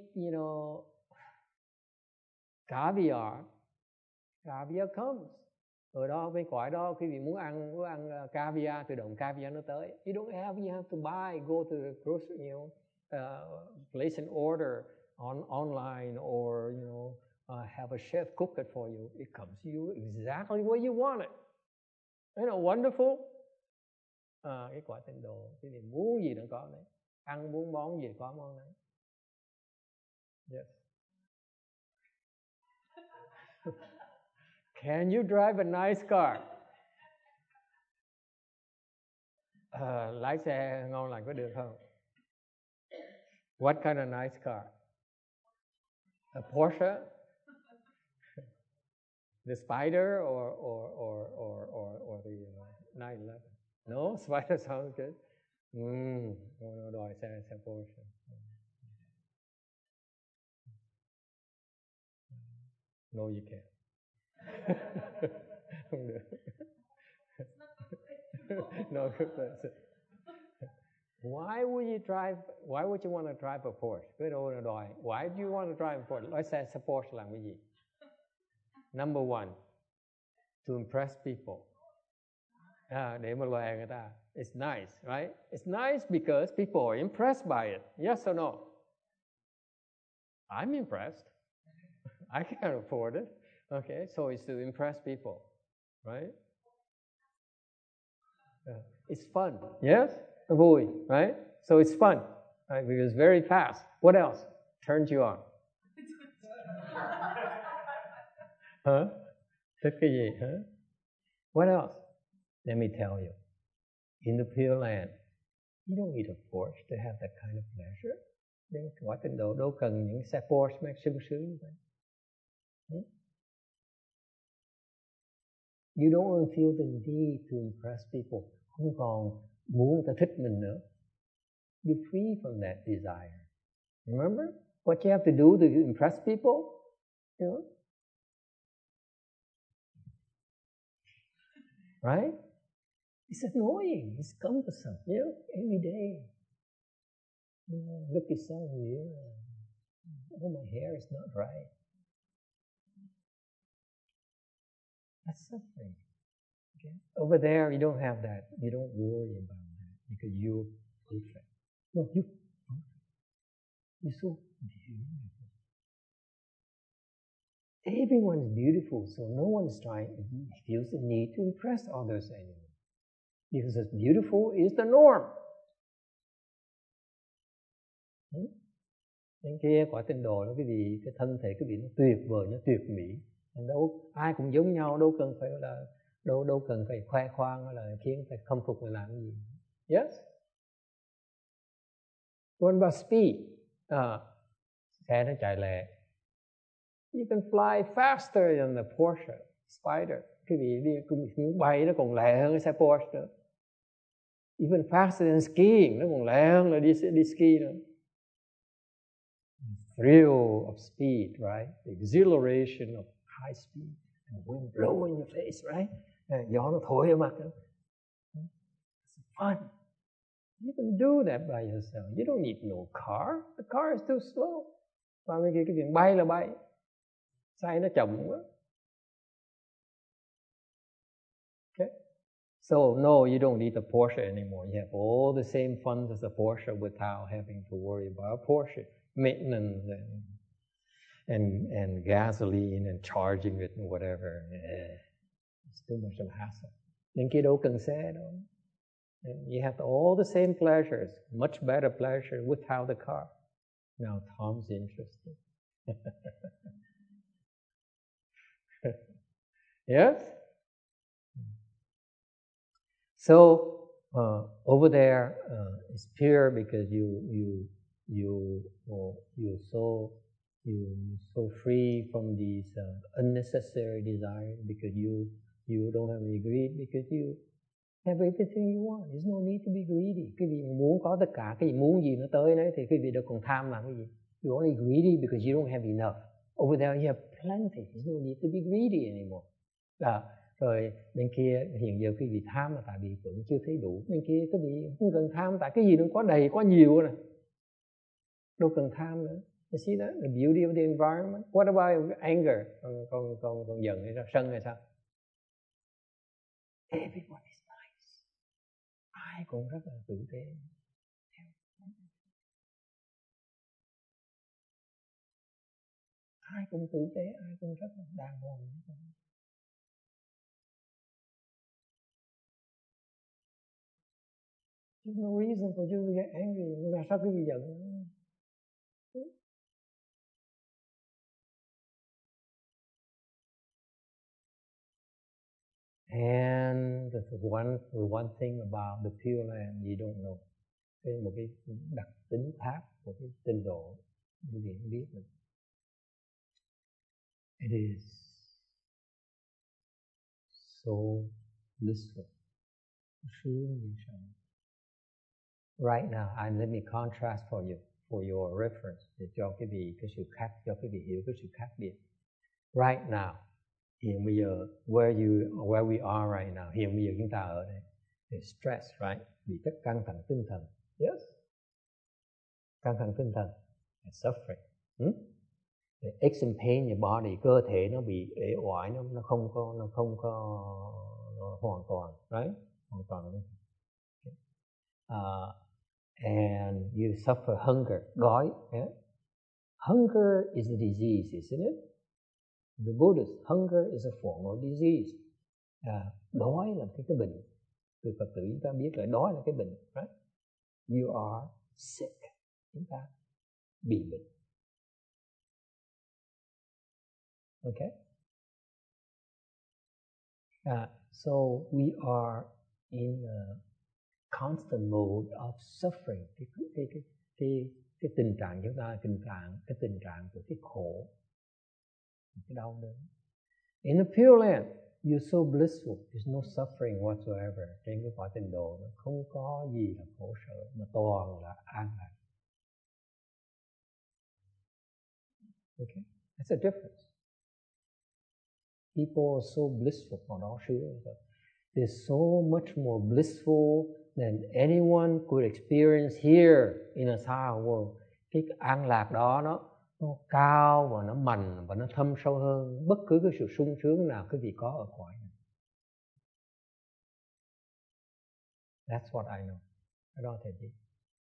caviar comes. Ở đó, bên cõi đó, quý vị muốn ăn caviar, tự động caviar nó tới. You have to buy, go to the grocery, place an order online, or have a chef cook it for you. It comes to you exactly where you want it. Isn't it wonderful? Cái quả tịnh độ, quý vị muốn gì nó có đấy. Ăn muốn món gì có món đấy. Yes. Can you drive a nice car? Lái xe ngon lành có được không? What kind of nice car? A Porsche? The Spider or the 911? No, Spider sounds good. Đòi xe Porsche. No, you can't. Không được. No, Why would you want to drive a Porsche? Cái đồ là đòi. Why do you want to drive a Porsche? Lái xe Porsche làm cái gì? Number one, to impress people. Để mà lòe người ta. It's nice, right? It's nice because people are impressed by it. Yes or no? I'm impressed. I can't afford it. Okay, so it's to impress people, right? It's fun. Yes? Vui, right? So it's fun, right? Because it's very fast. What else turns you on? Thích cái gì? What else? Let me tell you. In the Pure Land, you don't need a Porsche to have that kind of pleasure. Đến quả tịnh độ đâu cần những xe Porsche mà sung sướng như vậy. You don't feel the need to impress people. Không còn muốn người ta thích mình nữa. You're free from that desire. Remember what you have to do to impress people? Right? It's annoying. It's cumbersome. Every day. Look yourself in the mirror. Oh, my hair is not right. That's suffering. Okay? Over there, you don't have that. You don't worry about that because you're perfect. No, you're perfect. You're so beautiful. Everyone's beautiful, so no one's feels the need to impress others anymore. Because it's beautiful is the norm. Cái kia quả tịnh độ nó cái gì, cái thân thể cái gì nó tuyệt vời, nó tuyệt mỹ. Đâu ai cũng giống nhau, đâu cần phải khoe khoang hay là khiến phải khâm phục người làm cái gì. Yes. What about speed? Xe nó chạy lẹ. You can fly faster than the Porsche Spider. Cái gì đi cũng bay nó còn lẹ hơn cái xe Porsche nữa. Even faster than skiing, nó còn lẹ hơn là đi ski nữa. Thrill of speed, right? The exhilaration of high speed, and the wind blow in your face, right? Gió nó thổi ở mặt nữa. It's fun. You can do that by yourself. You don't need no car. The car is too slow. Qua bên kia cái chuyện bay là bay, say nó chậm quá. Okay. So no, you don't need a Porsche anymore. You have all the same funds as a Porsche without having to worry about a Porsche maintenance and gasoline and charging it and whatever. Yeah. It's too much of a hassle. Bên kia đâu cần xe đâu. You have all the same pleasures, much better pleasure without the car. Now Tom's interested. Yes? So over there it's pure because you're so free from these unnecessary desires, because you don't have any greed, because you have everything you want. There's no need to be greedy. Cái vị muốn có tất cả, cái vị muốn gì nó tới đấy, thì cái vị đâu còn tham làm cái gì. You're only greedy because you don't have enough. Over there you have plenty. There's no need to be greedy anymore. Rồi bên kia hiện giờ cái vị tham là tại vì vẫn chưa thấy đủ. Bên kia cái vị không cần tham, tại cái gì nó có đầy, có nhiều rồi. Đâu cần tham nữa. You see that? The beauty of the environment. What about anger? Còn giận hay sao? Sân hay sao? Everyone is nice. Ai cũng rất là tử tế. Ai cũng tử tế, ai cũng rất là đàng hoàng. There's no reason for you to get angry. Mà sao quý vị giận? And the one thing about the Pure Land you don't know. Một cái đặc tính khác của cái tinh độ quý vị không biết được. It is so blissful. Sướng như sao. Right now, let me contrast for you, for your reference, để cho cái vị cái sự khác, cho cái vị hiểu cái sự khác biệt. Right now, hiện bây giờ where we are right now, hiện bây giờ chúng ta ở đây, stress, right? Bị tất căng thẳng tinh thần. Yes. Căng thẳng tinh thần, suffering. The aches and pain in your body, cơ thể nó bị uể oải, nó không có hoàn toàn, right? Hoàn toàn. And you suffer hunger, đói. Yeah? Hunger is a disease, isn't it? The Buddhist, hunger is a form of disease. Đói là cái bệnh. Từ Phật tử chúng ta biết là đói là cái bệnh, right? You are sick. Chúng ta bị bệnh. Okay? So we are in a constant mode of suffering. Cái tình trạng chúng ta, cái tình trạng của cái khổ, cái đau đớn. In the Pure Land, you're so blissful. There's no suffering whatsoever. Trên cái cõi Tịnh độ nó không có gì là khổ sở, mà toàn là an lạc. Okay, that's a difference. People are so blissful. Còn đó sướng. They're so much more blissful than anyone could experience here in a sound world. Cái an lạc đó nó cao và nó mạnh và nó thâm sâu hơn bất cứ cái sự sung sướng nào quý vị có ở cõi này. That's what I know. I don't thể biết.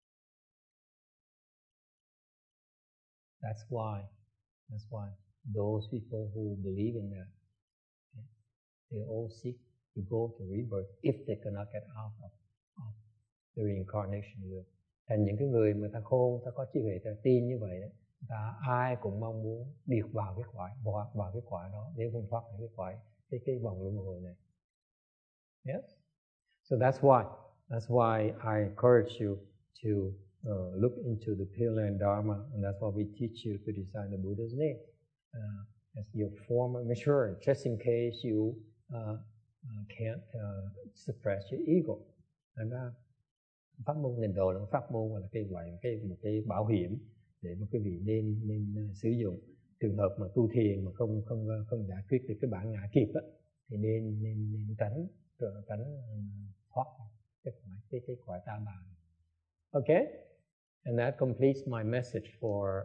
That's why those people who believe in that, they all seek to go to rebirth if they cannot get out of the reincarnation wheel. Thành những cái người mà ta khôn, ta có trí huệ, ta tin như vậy đấy, ta ai cũng mong muốn điệt vào cái cõi đó, nếu không thoát khỏi cái cõi, cái vòng luân hồi này. Yes. So that's why I encourage you to look into the Pure Land Dharma, and that's why we teach you to decide the Buddha's name as your form of assurance, just in case you can't suppress your ego. And pháp môn Tịnh độ là một pháp môn, là một cái bảo hiểm để mà quý vị nên sử dụng. Trường hợp mà tu thiền mà không giải quyết được cái bản ngã kịp á, thì nên tránh thoát cái cõi tam bàng. Okay? And that completes my message for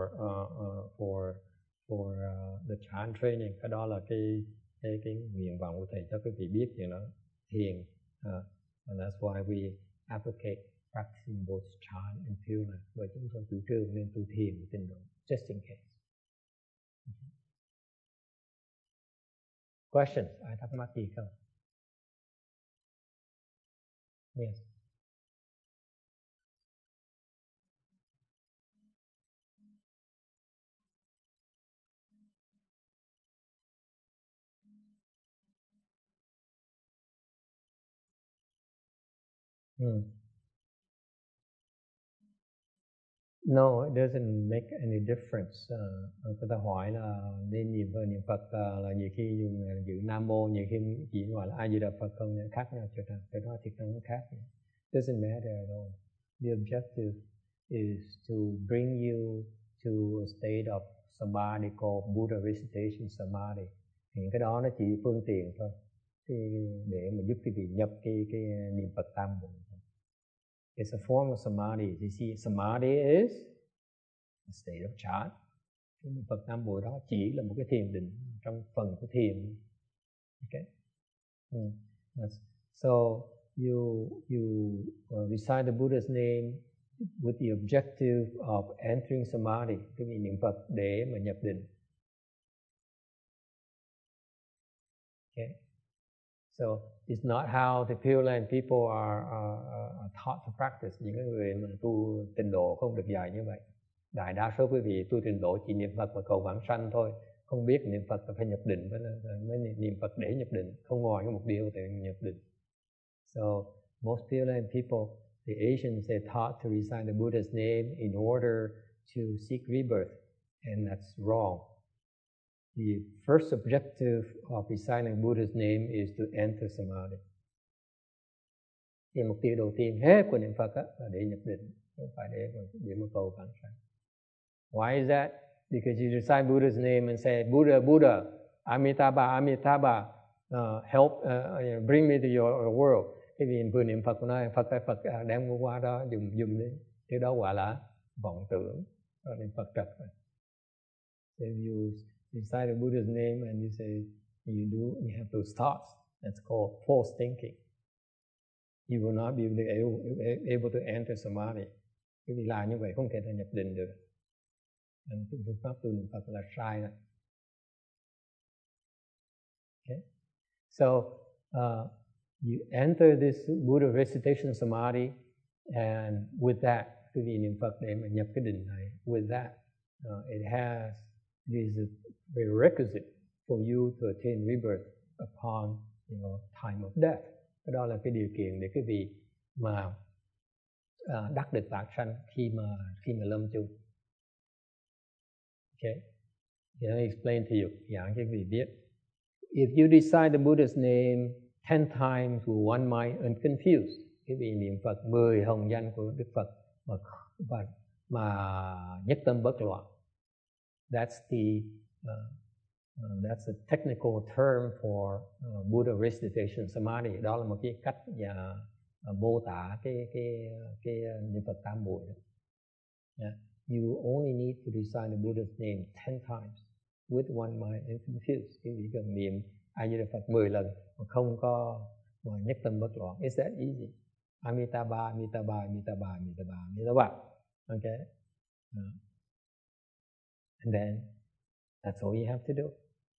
the Chan training. Cái đó là cái nguyện vọng của thầy cho quý vị biết chuyện đó. Thiền, and that's why we advocate practicing both Chan and Pure Land. Bởi chúng tôi chủ trương nên tu thiền và tịnh độ, just in case. Questions? Ai thắc mắc gì không? Yes. No, it doesn't make any difference. Người ta hỏi là nên niệm Phật là nhiều khi dùng chữ Nam Mô, nhiều khi chỉ gọi là A Di Đà Phật không, khác nhau chỗ nào. Cái đó thì không khác. It doesn't matter at all. The objective is to bring you to a state of samadhi called Buddha Recitation Samadhi. Thì cái đó nó chỉ phương tiện thôi, để mà giúp quý vị nhập cái niệm Phật Tam Bộ. It's a form of samadhi. You see, samadhi is a state of Chan. Cái niệm Phật Tam Bộ đó chỉ là một cái thiền định trong phần của thiền. Okay. So you recite the Buddha's name with the objective of entering samadhi. Quý vị niệm Phật để mà nhập định. Okay. So it's not how the Pure Land people are taught to practice. Những người mà tu tịnh độ không được dạy như vậy. Đại đa số quý vị tu tịnh độ chỉ niệm Phật và cầu vãng sanh thôi, không biết niệm Phật là phải nhập định, mới niệm Phật để nhập định, không ngoài cái mục tiêu để nhập định. So most Pure Land people, the Asians, they're taught to recite the Buddha's name in order to seek rebirth, and that's wrong. The first objective of reciting Buddha's name is to enter samadhi. Thì mục tiêu đầu tiên hết của niệm Phật là để nhập định, không phải để mà cầu vãng sanh. Why is that? Because you recite Buddha's name and say, Buddha, Buddha, Amitabha, Amitabha, help, bring me to your world. Cái vì vừa niệm Phật nói Phật đem qua đó dùng đi. Cái đó gọi là vọng tưởng, niệm Phật trật. So you recite the Buddha's name and you say, you have those thoughts. That's called false thinking. You will not be able to enter samadhi. Cái vì làm như vậy không thể là nhập định được. Nên phương pháp tu niệm Phật là sai đó. Okay. So you enter this Buddha recitation samadhi, and with that, quý vị niệm Phật để mà nhập cái định này. With that, it is a prerequisite for you to attain rebirth upon time of death. Cái đó là cái điều kiện để quý vị mà đắc được vãng sanh khi mà lâm chung. Okay, let me explain to you. Giảng cho quý vị biết. If you recite the Buddha's name 10 times with one mind unconfused, quý vị niệm Phật 10 hồng danh của Đức Phật mà nhất tâm bất loạn. That's a technical term for Buddha recitation samadhi. Đó là một cái cách mô tả cái niệm Phật Tam Bộ. Yeah. You only need to recite the Buddha's name 10 times with one mind unconfused. Quý vị cần niệm A Di Đà Phật 10 lần mà không có nhất tâm bất loạn. It's that easy. Amitabha, Amitabha, Amitabha, Amitabha, Amitabha. Okay. And then that's all you have to do.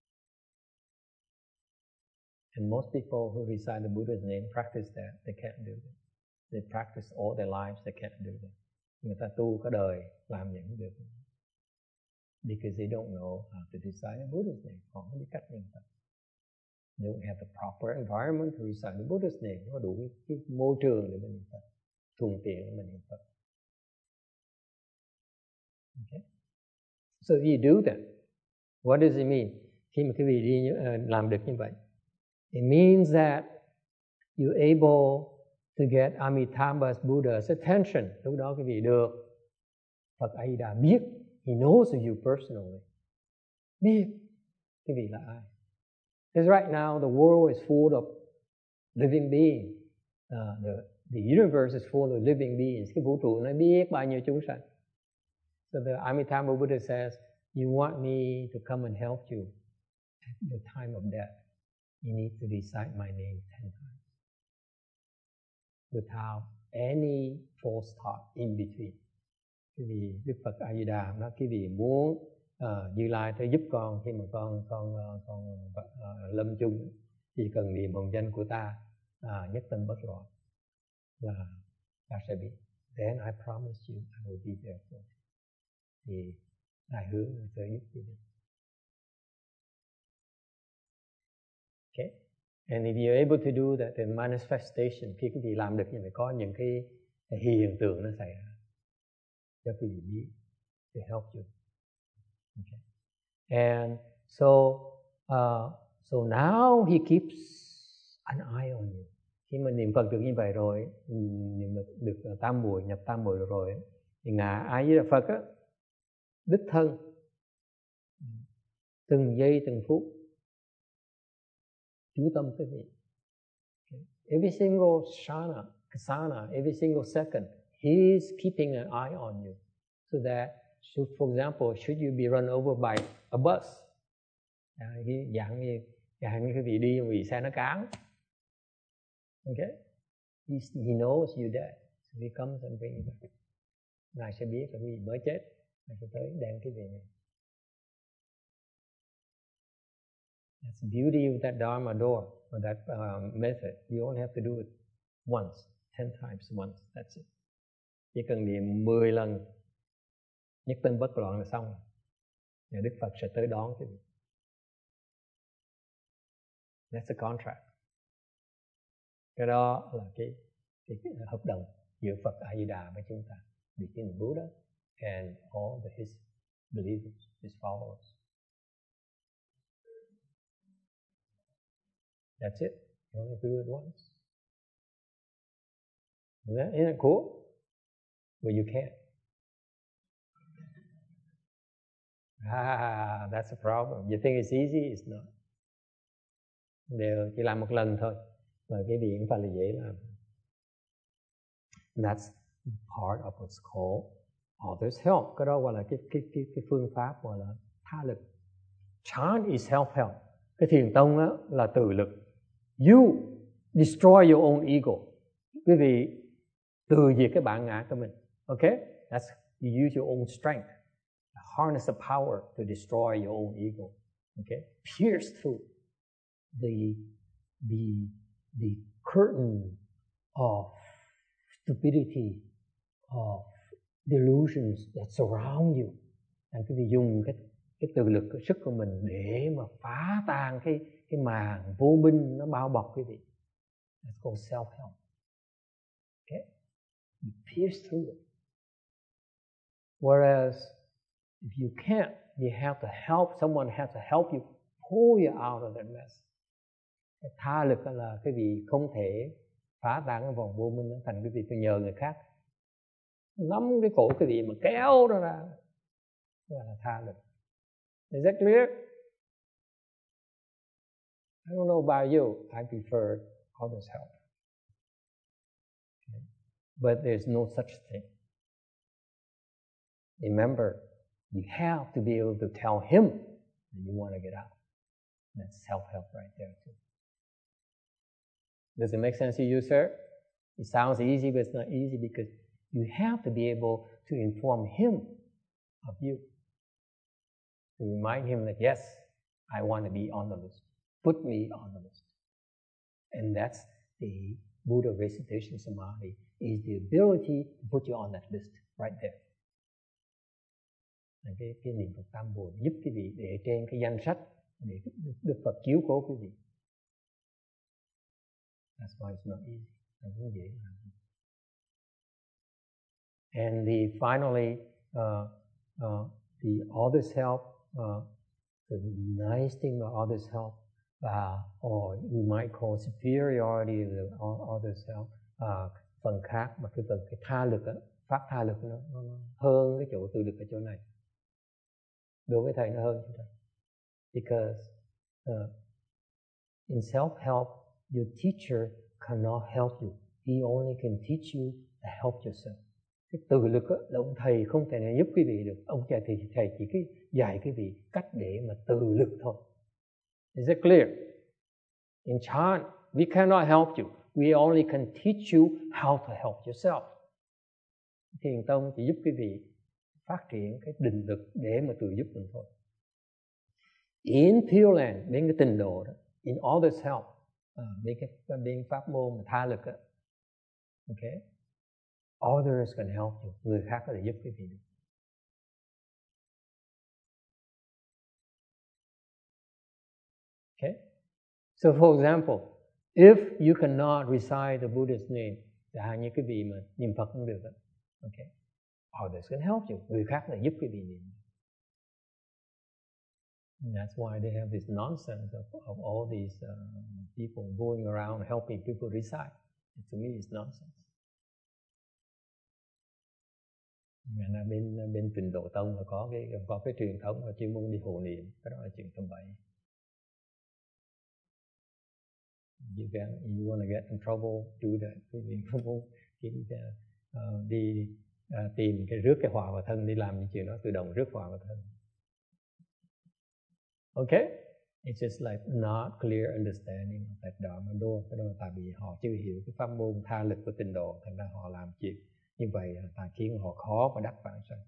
And most people who recite the Buddha's name practice that. They can't do that. They practice all their lives. They can't do that. Người ta tu cả đời làm những không được. Because they don't know how to recite the Buddha's name. Họ không biết cách niệm Phật. They don't have the proper environment to recite the Buddha's name. Có đủ cái môi trường để mình niệm Phật, thuận tiện để mình niệm Phật. Okay. So you do that. What does it mean? Khi mà quý vị đi làm được như vậy, it means that you're able to get Amitabha's Buddha's attention. Lúc đó quý vị được Phật A Di Đà biết. He knows you personally. Biết quý vị là ai. Because right now the world is full of living beings. the universe is full of living beings. Cái vũ trụ nó biết bao nhiêu chúng sanh. So the Amitabha Buddha says, you want me to come and help you at the time of death, you need to recite my name 10 times without any false thought in between. Cái vị Đức Phật A Di Đà nói cái vị muốn Như Lai tới giúp con khi mà con lâm chung, chỉ cần niệm hồng danh của ta, nhất tâm bất loạn là ta sẽ biết. Then I promise you I will be there for you. Thì Ngài hứa sẽ giúp cho mình. Okay. And if you're able to do that, then manifestation, khi quý vị làm được như vậy, có những cái hiện tượng nó xảy ra cho quý vị biết, to help you. Okay. And so now he keeps an eye on you. Khi mà niệm Phật được như vậy rồi, niệm được tam muội, nhập tam muội rồi, thì Ngài A Di Đà Phật á, đích thân từng giây từng phút chú tâm tới vị. Every single kasana, every single second, he is keeping an eye on you, so that, for example, should you be run over by a bus, dạng như cái vị đi vì xe nó cán, okay, he knows you dead, so he comes and bring you back. Ngài sẽ biết là quý vị mới chết, Ngài sẽ tới đem cái vị này. That's the beauty of that Dharma door, or that method. You only have to do it once, 10 times once, that's it. Chỉ cần niệm 10 lần nhất tâm bất loạn là xong. Và Đức Phật sẽ tới đón quý vị. That's the contract. Cái đó là cái hợp đồng giữa Phật A Di Đà với chúng ta, between Buddha and all his believers, his followers. That's it. You only do it once. Isn't that cool? But you can't. That's a problem. You think it's easy? It's not. Đều chỉ làm một lần thôi. Và cái việc phải là dễ làm. That's part of what's called others help. Cái đó gọi là cái phương pháp gọi là tha lực. Chant is self-help. Cái thiền tông á là tự lực. You destroy your own ego. Quý vị từ diệt cái bản ngã của mình. Okay? That's, you use your own strength. Harness the power to destroy your own ego. Okay? Pierce through the curtain of stupidity, of delusions that surround you. And quý vị dùng cái tự lực, cái sức của mình để mà phá tan cái màn vô minh nó bao bọc quý vị. That's called self-help. Okay? You pierce through it. Whereas if you can't, you have to help, someone has to help you pull you out of that mess. Cái tha lực là cái vị không thể phá tan cái vòng vô minh, thành cái vị phải nhờ người khác nắm cái cổ cái vị mà kéo nó ra, gọi là tha lực. Is that clear? I don't know about you, I prefer others help. Okay. But there's no such thing. Remember, you have to be able to tell him that you want to get out. That's self-help right there too. Does it make sense to you, sir? It sounds easy, but it's not easy because you have to be able to inform him of you. To remind him that, yes, I want to be on the list. Put me on the list. And that's the Buddha recitation samadhi, is the ability to put you on that list right there. Cái niệm Phật tam muội giúp quý vị để trên cái danh sách để Đức Phật chiếu cố quý vị. That's why it's not easy. Không dễ làm. And finally, the others help, the nice thing about others help, or we might call superiority of the others help, phần khác mà cái tha lực, pháp tha lực nó hơn cái chỗ tự lực ở chỗ này. Đối với thầy nó hơn chúng ta. Because in self-help, your teacher cannot help you. He only can teach you to help yourself. Cái tự lực đó, là ông thầy không thể nào giúp quý vị được. Ông thầy chỉ dạy quý vị cách để mà tự lực thôi. Is it clear? In Chan, we cannot help you. We only can teach you how to help yourself. Thiền tông chỉ giúp quý vị phát triển cái định lực để mà tự giúp mình thôi. In Pure Land, đến cái trình độ đó, in others help, bên pháp môn tha lực đó, okay, others can help you, người khác có thể giúp quý vị được. Okay, so for example, if you cannot recite the Buddha's name, chẳng hạn như quý vị mà niệm Phật không được đó, okay, others can help you, người khác có thể giúp quý vị niệm. And that's why they have this nonsense of all these people going around helping people recite. To me, it's nonsense. Là bên Tịnh Độ Tông là có cái truyền thống là chuyên môn đi hộ niệm, cái đó là chuyện tầm bậy. You want to get in trouble, do that. Quý vị không muốn đi tìm cái rước cái họa vào thân, đi làm những chuyện đó tự động rước họa vào thân. Okay? It's just like not clear understanding of that Dharma door. Cái đó là tại vì họ chưa hiểu cái pháp môn tha lực của Tịnh Độ, thành ra họ làm chuyện như vậy là khiến họ khó mà đắc vãng sanh.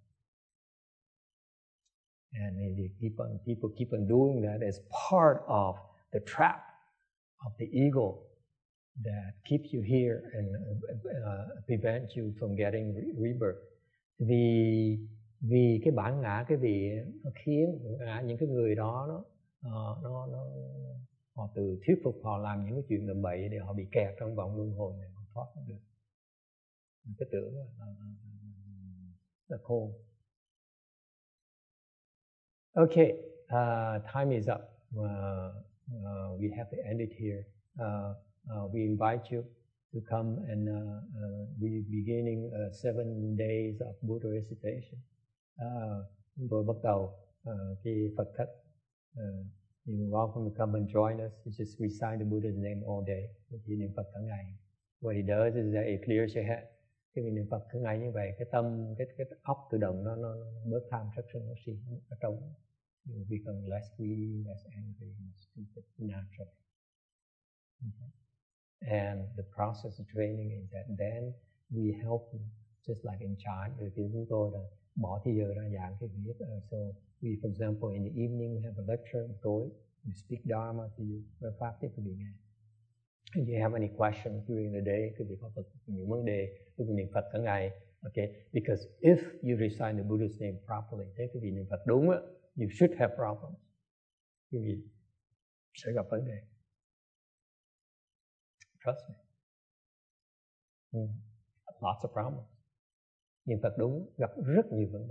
And people keep on doing that as part of the trap of the ego that keeps you here and prevents you from getting rebirth. Vì cái bản ngã cái vị nó khiến những cái người đó họ tự thuyết phục họ làm những cái chuyện tầm bậy để họ bị kẹt trong vòng luân hồi này, họ thoát không được. Cái tưởng là khôn. Okay, time is up. We have to end it here. We invite you to come and we're beginning 7 days of Buddha recitation. Chúng tôi bắt đầu cái Phật thất. You're welcome to come and join us. You just recite the Buddha's name all day. Chỉ niệm Phật cả ngày. What he does is that it clears your head. Khi mình niệm Phật cả ngày như vậy, cái tâm, cái óc tự động nó bớt tham sân si, nó xì, nó trống. You become less greedy, less angry, less stupid, naturally. Okay. And the process of training is that then we help you, just like in Chan, thì chúng tôi là bỏ thời giờ ra giảng cái việc. So we, for example, in the evening we have a lecture, tối we speak Dharma to you, và pháp tiếp quý vị nghe. If you have any questions during the day, quý vị có những vấn đề, quý vị niệm Phật cả ngày, okay? Because if you recite the Buddha's name properly, thế quý vị niệm Phật đúng á, you should have problems. Quý vị sẽ gặp vấn đề. Trust me. Lots of problems. Niệm Phật đúng gặp rất nhiều vấn đề.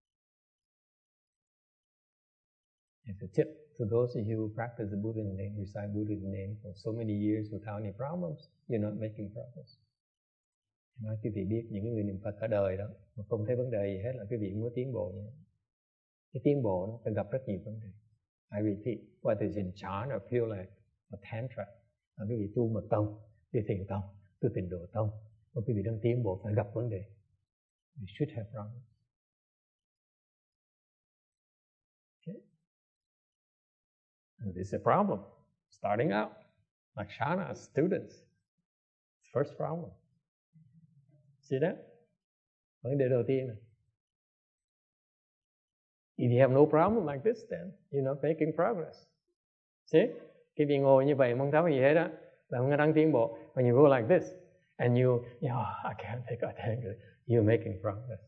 As a tip, to those of you who practice the Buddha's name, recite Buddha's name for so many years without any problems, you're not making progress. Nói quý vị biết những người niệm Phật cả đời đó mà không thấy vấn đề gì hết là quý vị không có tiến bộ nữa. Cái tiến bộ nó phải gặp rất nhiều vấn đề. I repeat, whether it's in Chan or Pure Land or Tantra, quý vị tu mật tông, đi thiền tông, tu Tịnh Độ tông, mà quý vị đang tiến bộ phải gặp vấn đề. You should have problems. Okay. And this is a problem. Starting out, like Shana, students, first problem. See that? Vấn đề đầu tiên này. If you have no problem like this, then you're not making progress. See? Khi bị ngồi như vậy không thấy gì hết á, là không đang tiến bộ. When you go like this, and you know, I can't take attention, you're making progress.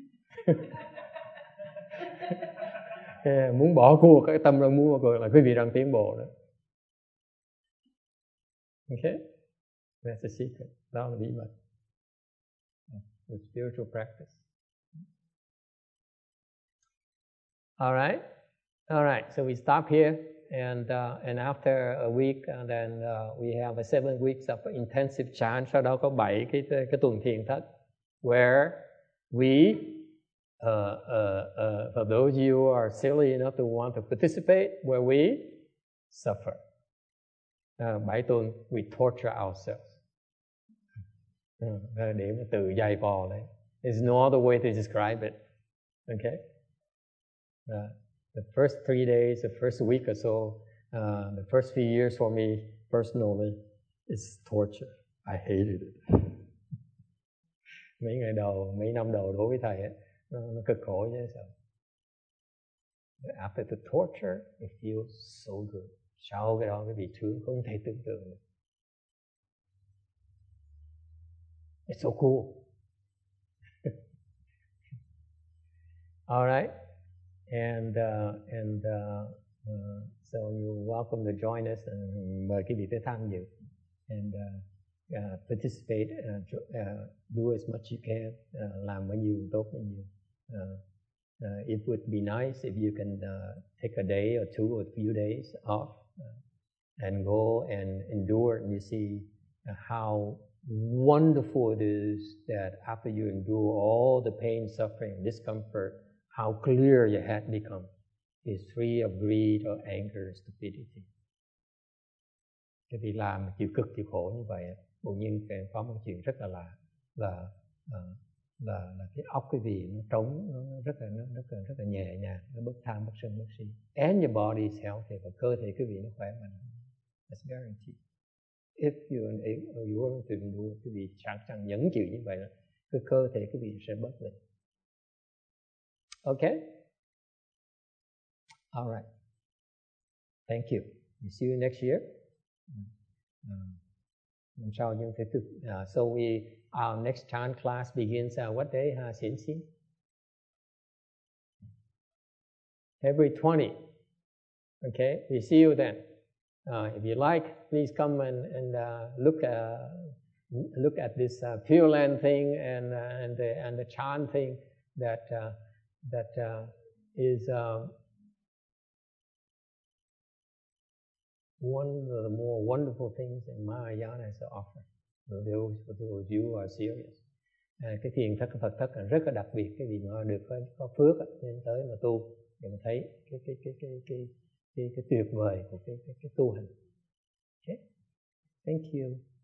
Muốn bỏ cuộc, cái tâm đang muốn bỏ cuộc là quý vị đang tiến bộ đó. Okay? That's the secret. Đó là bí mật. With spiritual practice. All right. So we stop here, and after a week, then we have 7 weeks of intensive chant. Sau đó có 7 cái tuần thiền thất, where we, for those of you who are silly enough to want to participate, where we suffer. 7 tuần we torture ourselves. để mà tự dày vò lấy. There's no other way to describe it. Okay? The first 3 days, the first week or so, the first few years for me personally is torture. I hated it. Mấy ngày đầu, mấy năm đầu đối với thầy ấy, nó cực khổ chứ sao. But after the torture, it feels so good. Sau cái đó cái vị thương không thể tưởng tượng được. It's so cool. All right, and so you're welcome to join us, and mời quý vị tới tham dự, and participate, do as much you can, làm bao nhiêu tốt bao nhiêu. It would be nice if you can take a day or two or a few days off and go and endure, and you see how wonderful it is that after you endure all the pain, suffering, discomfort, how clear your head becomes. It's free of greed or anger, stupidity. Cái việc làm chịu cực chịu khổ như vậy, tự nhiên có một chuyện rất là cái óc cái gì nó trống, nó rất là nhẹ nhàng, nó bất tham bất sân bất si. And your body is healthy, và cơ thể quý vị nó khỏe mạnh. That's guaranteed. If you're to do quý vị chẳng nhẫn chịu như vậy, cái cơ thể quý vị sẽ bớt lên. Okay? All right. Thank you. We'll see you next year. Năm sau nhưng phải so our next chant class begins what day? Xin. February 20. Okay, we see you then. If you like, please come and look at this Pure Land thing and the chant thing that is one of the more wonderful things in Mahayana has to offer. For those of you who are serious. Cái thiền thất Phật thất rất là đặc biệt, cái gì mà được có phước nên tới mà tu để mà thấy cái tuyệt vời của cái tu hành. Okay, thank you.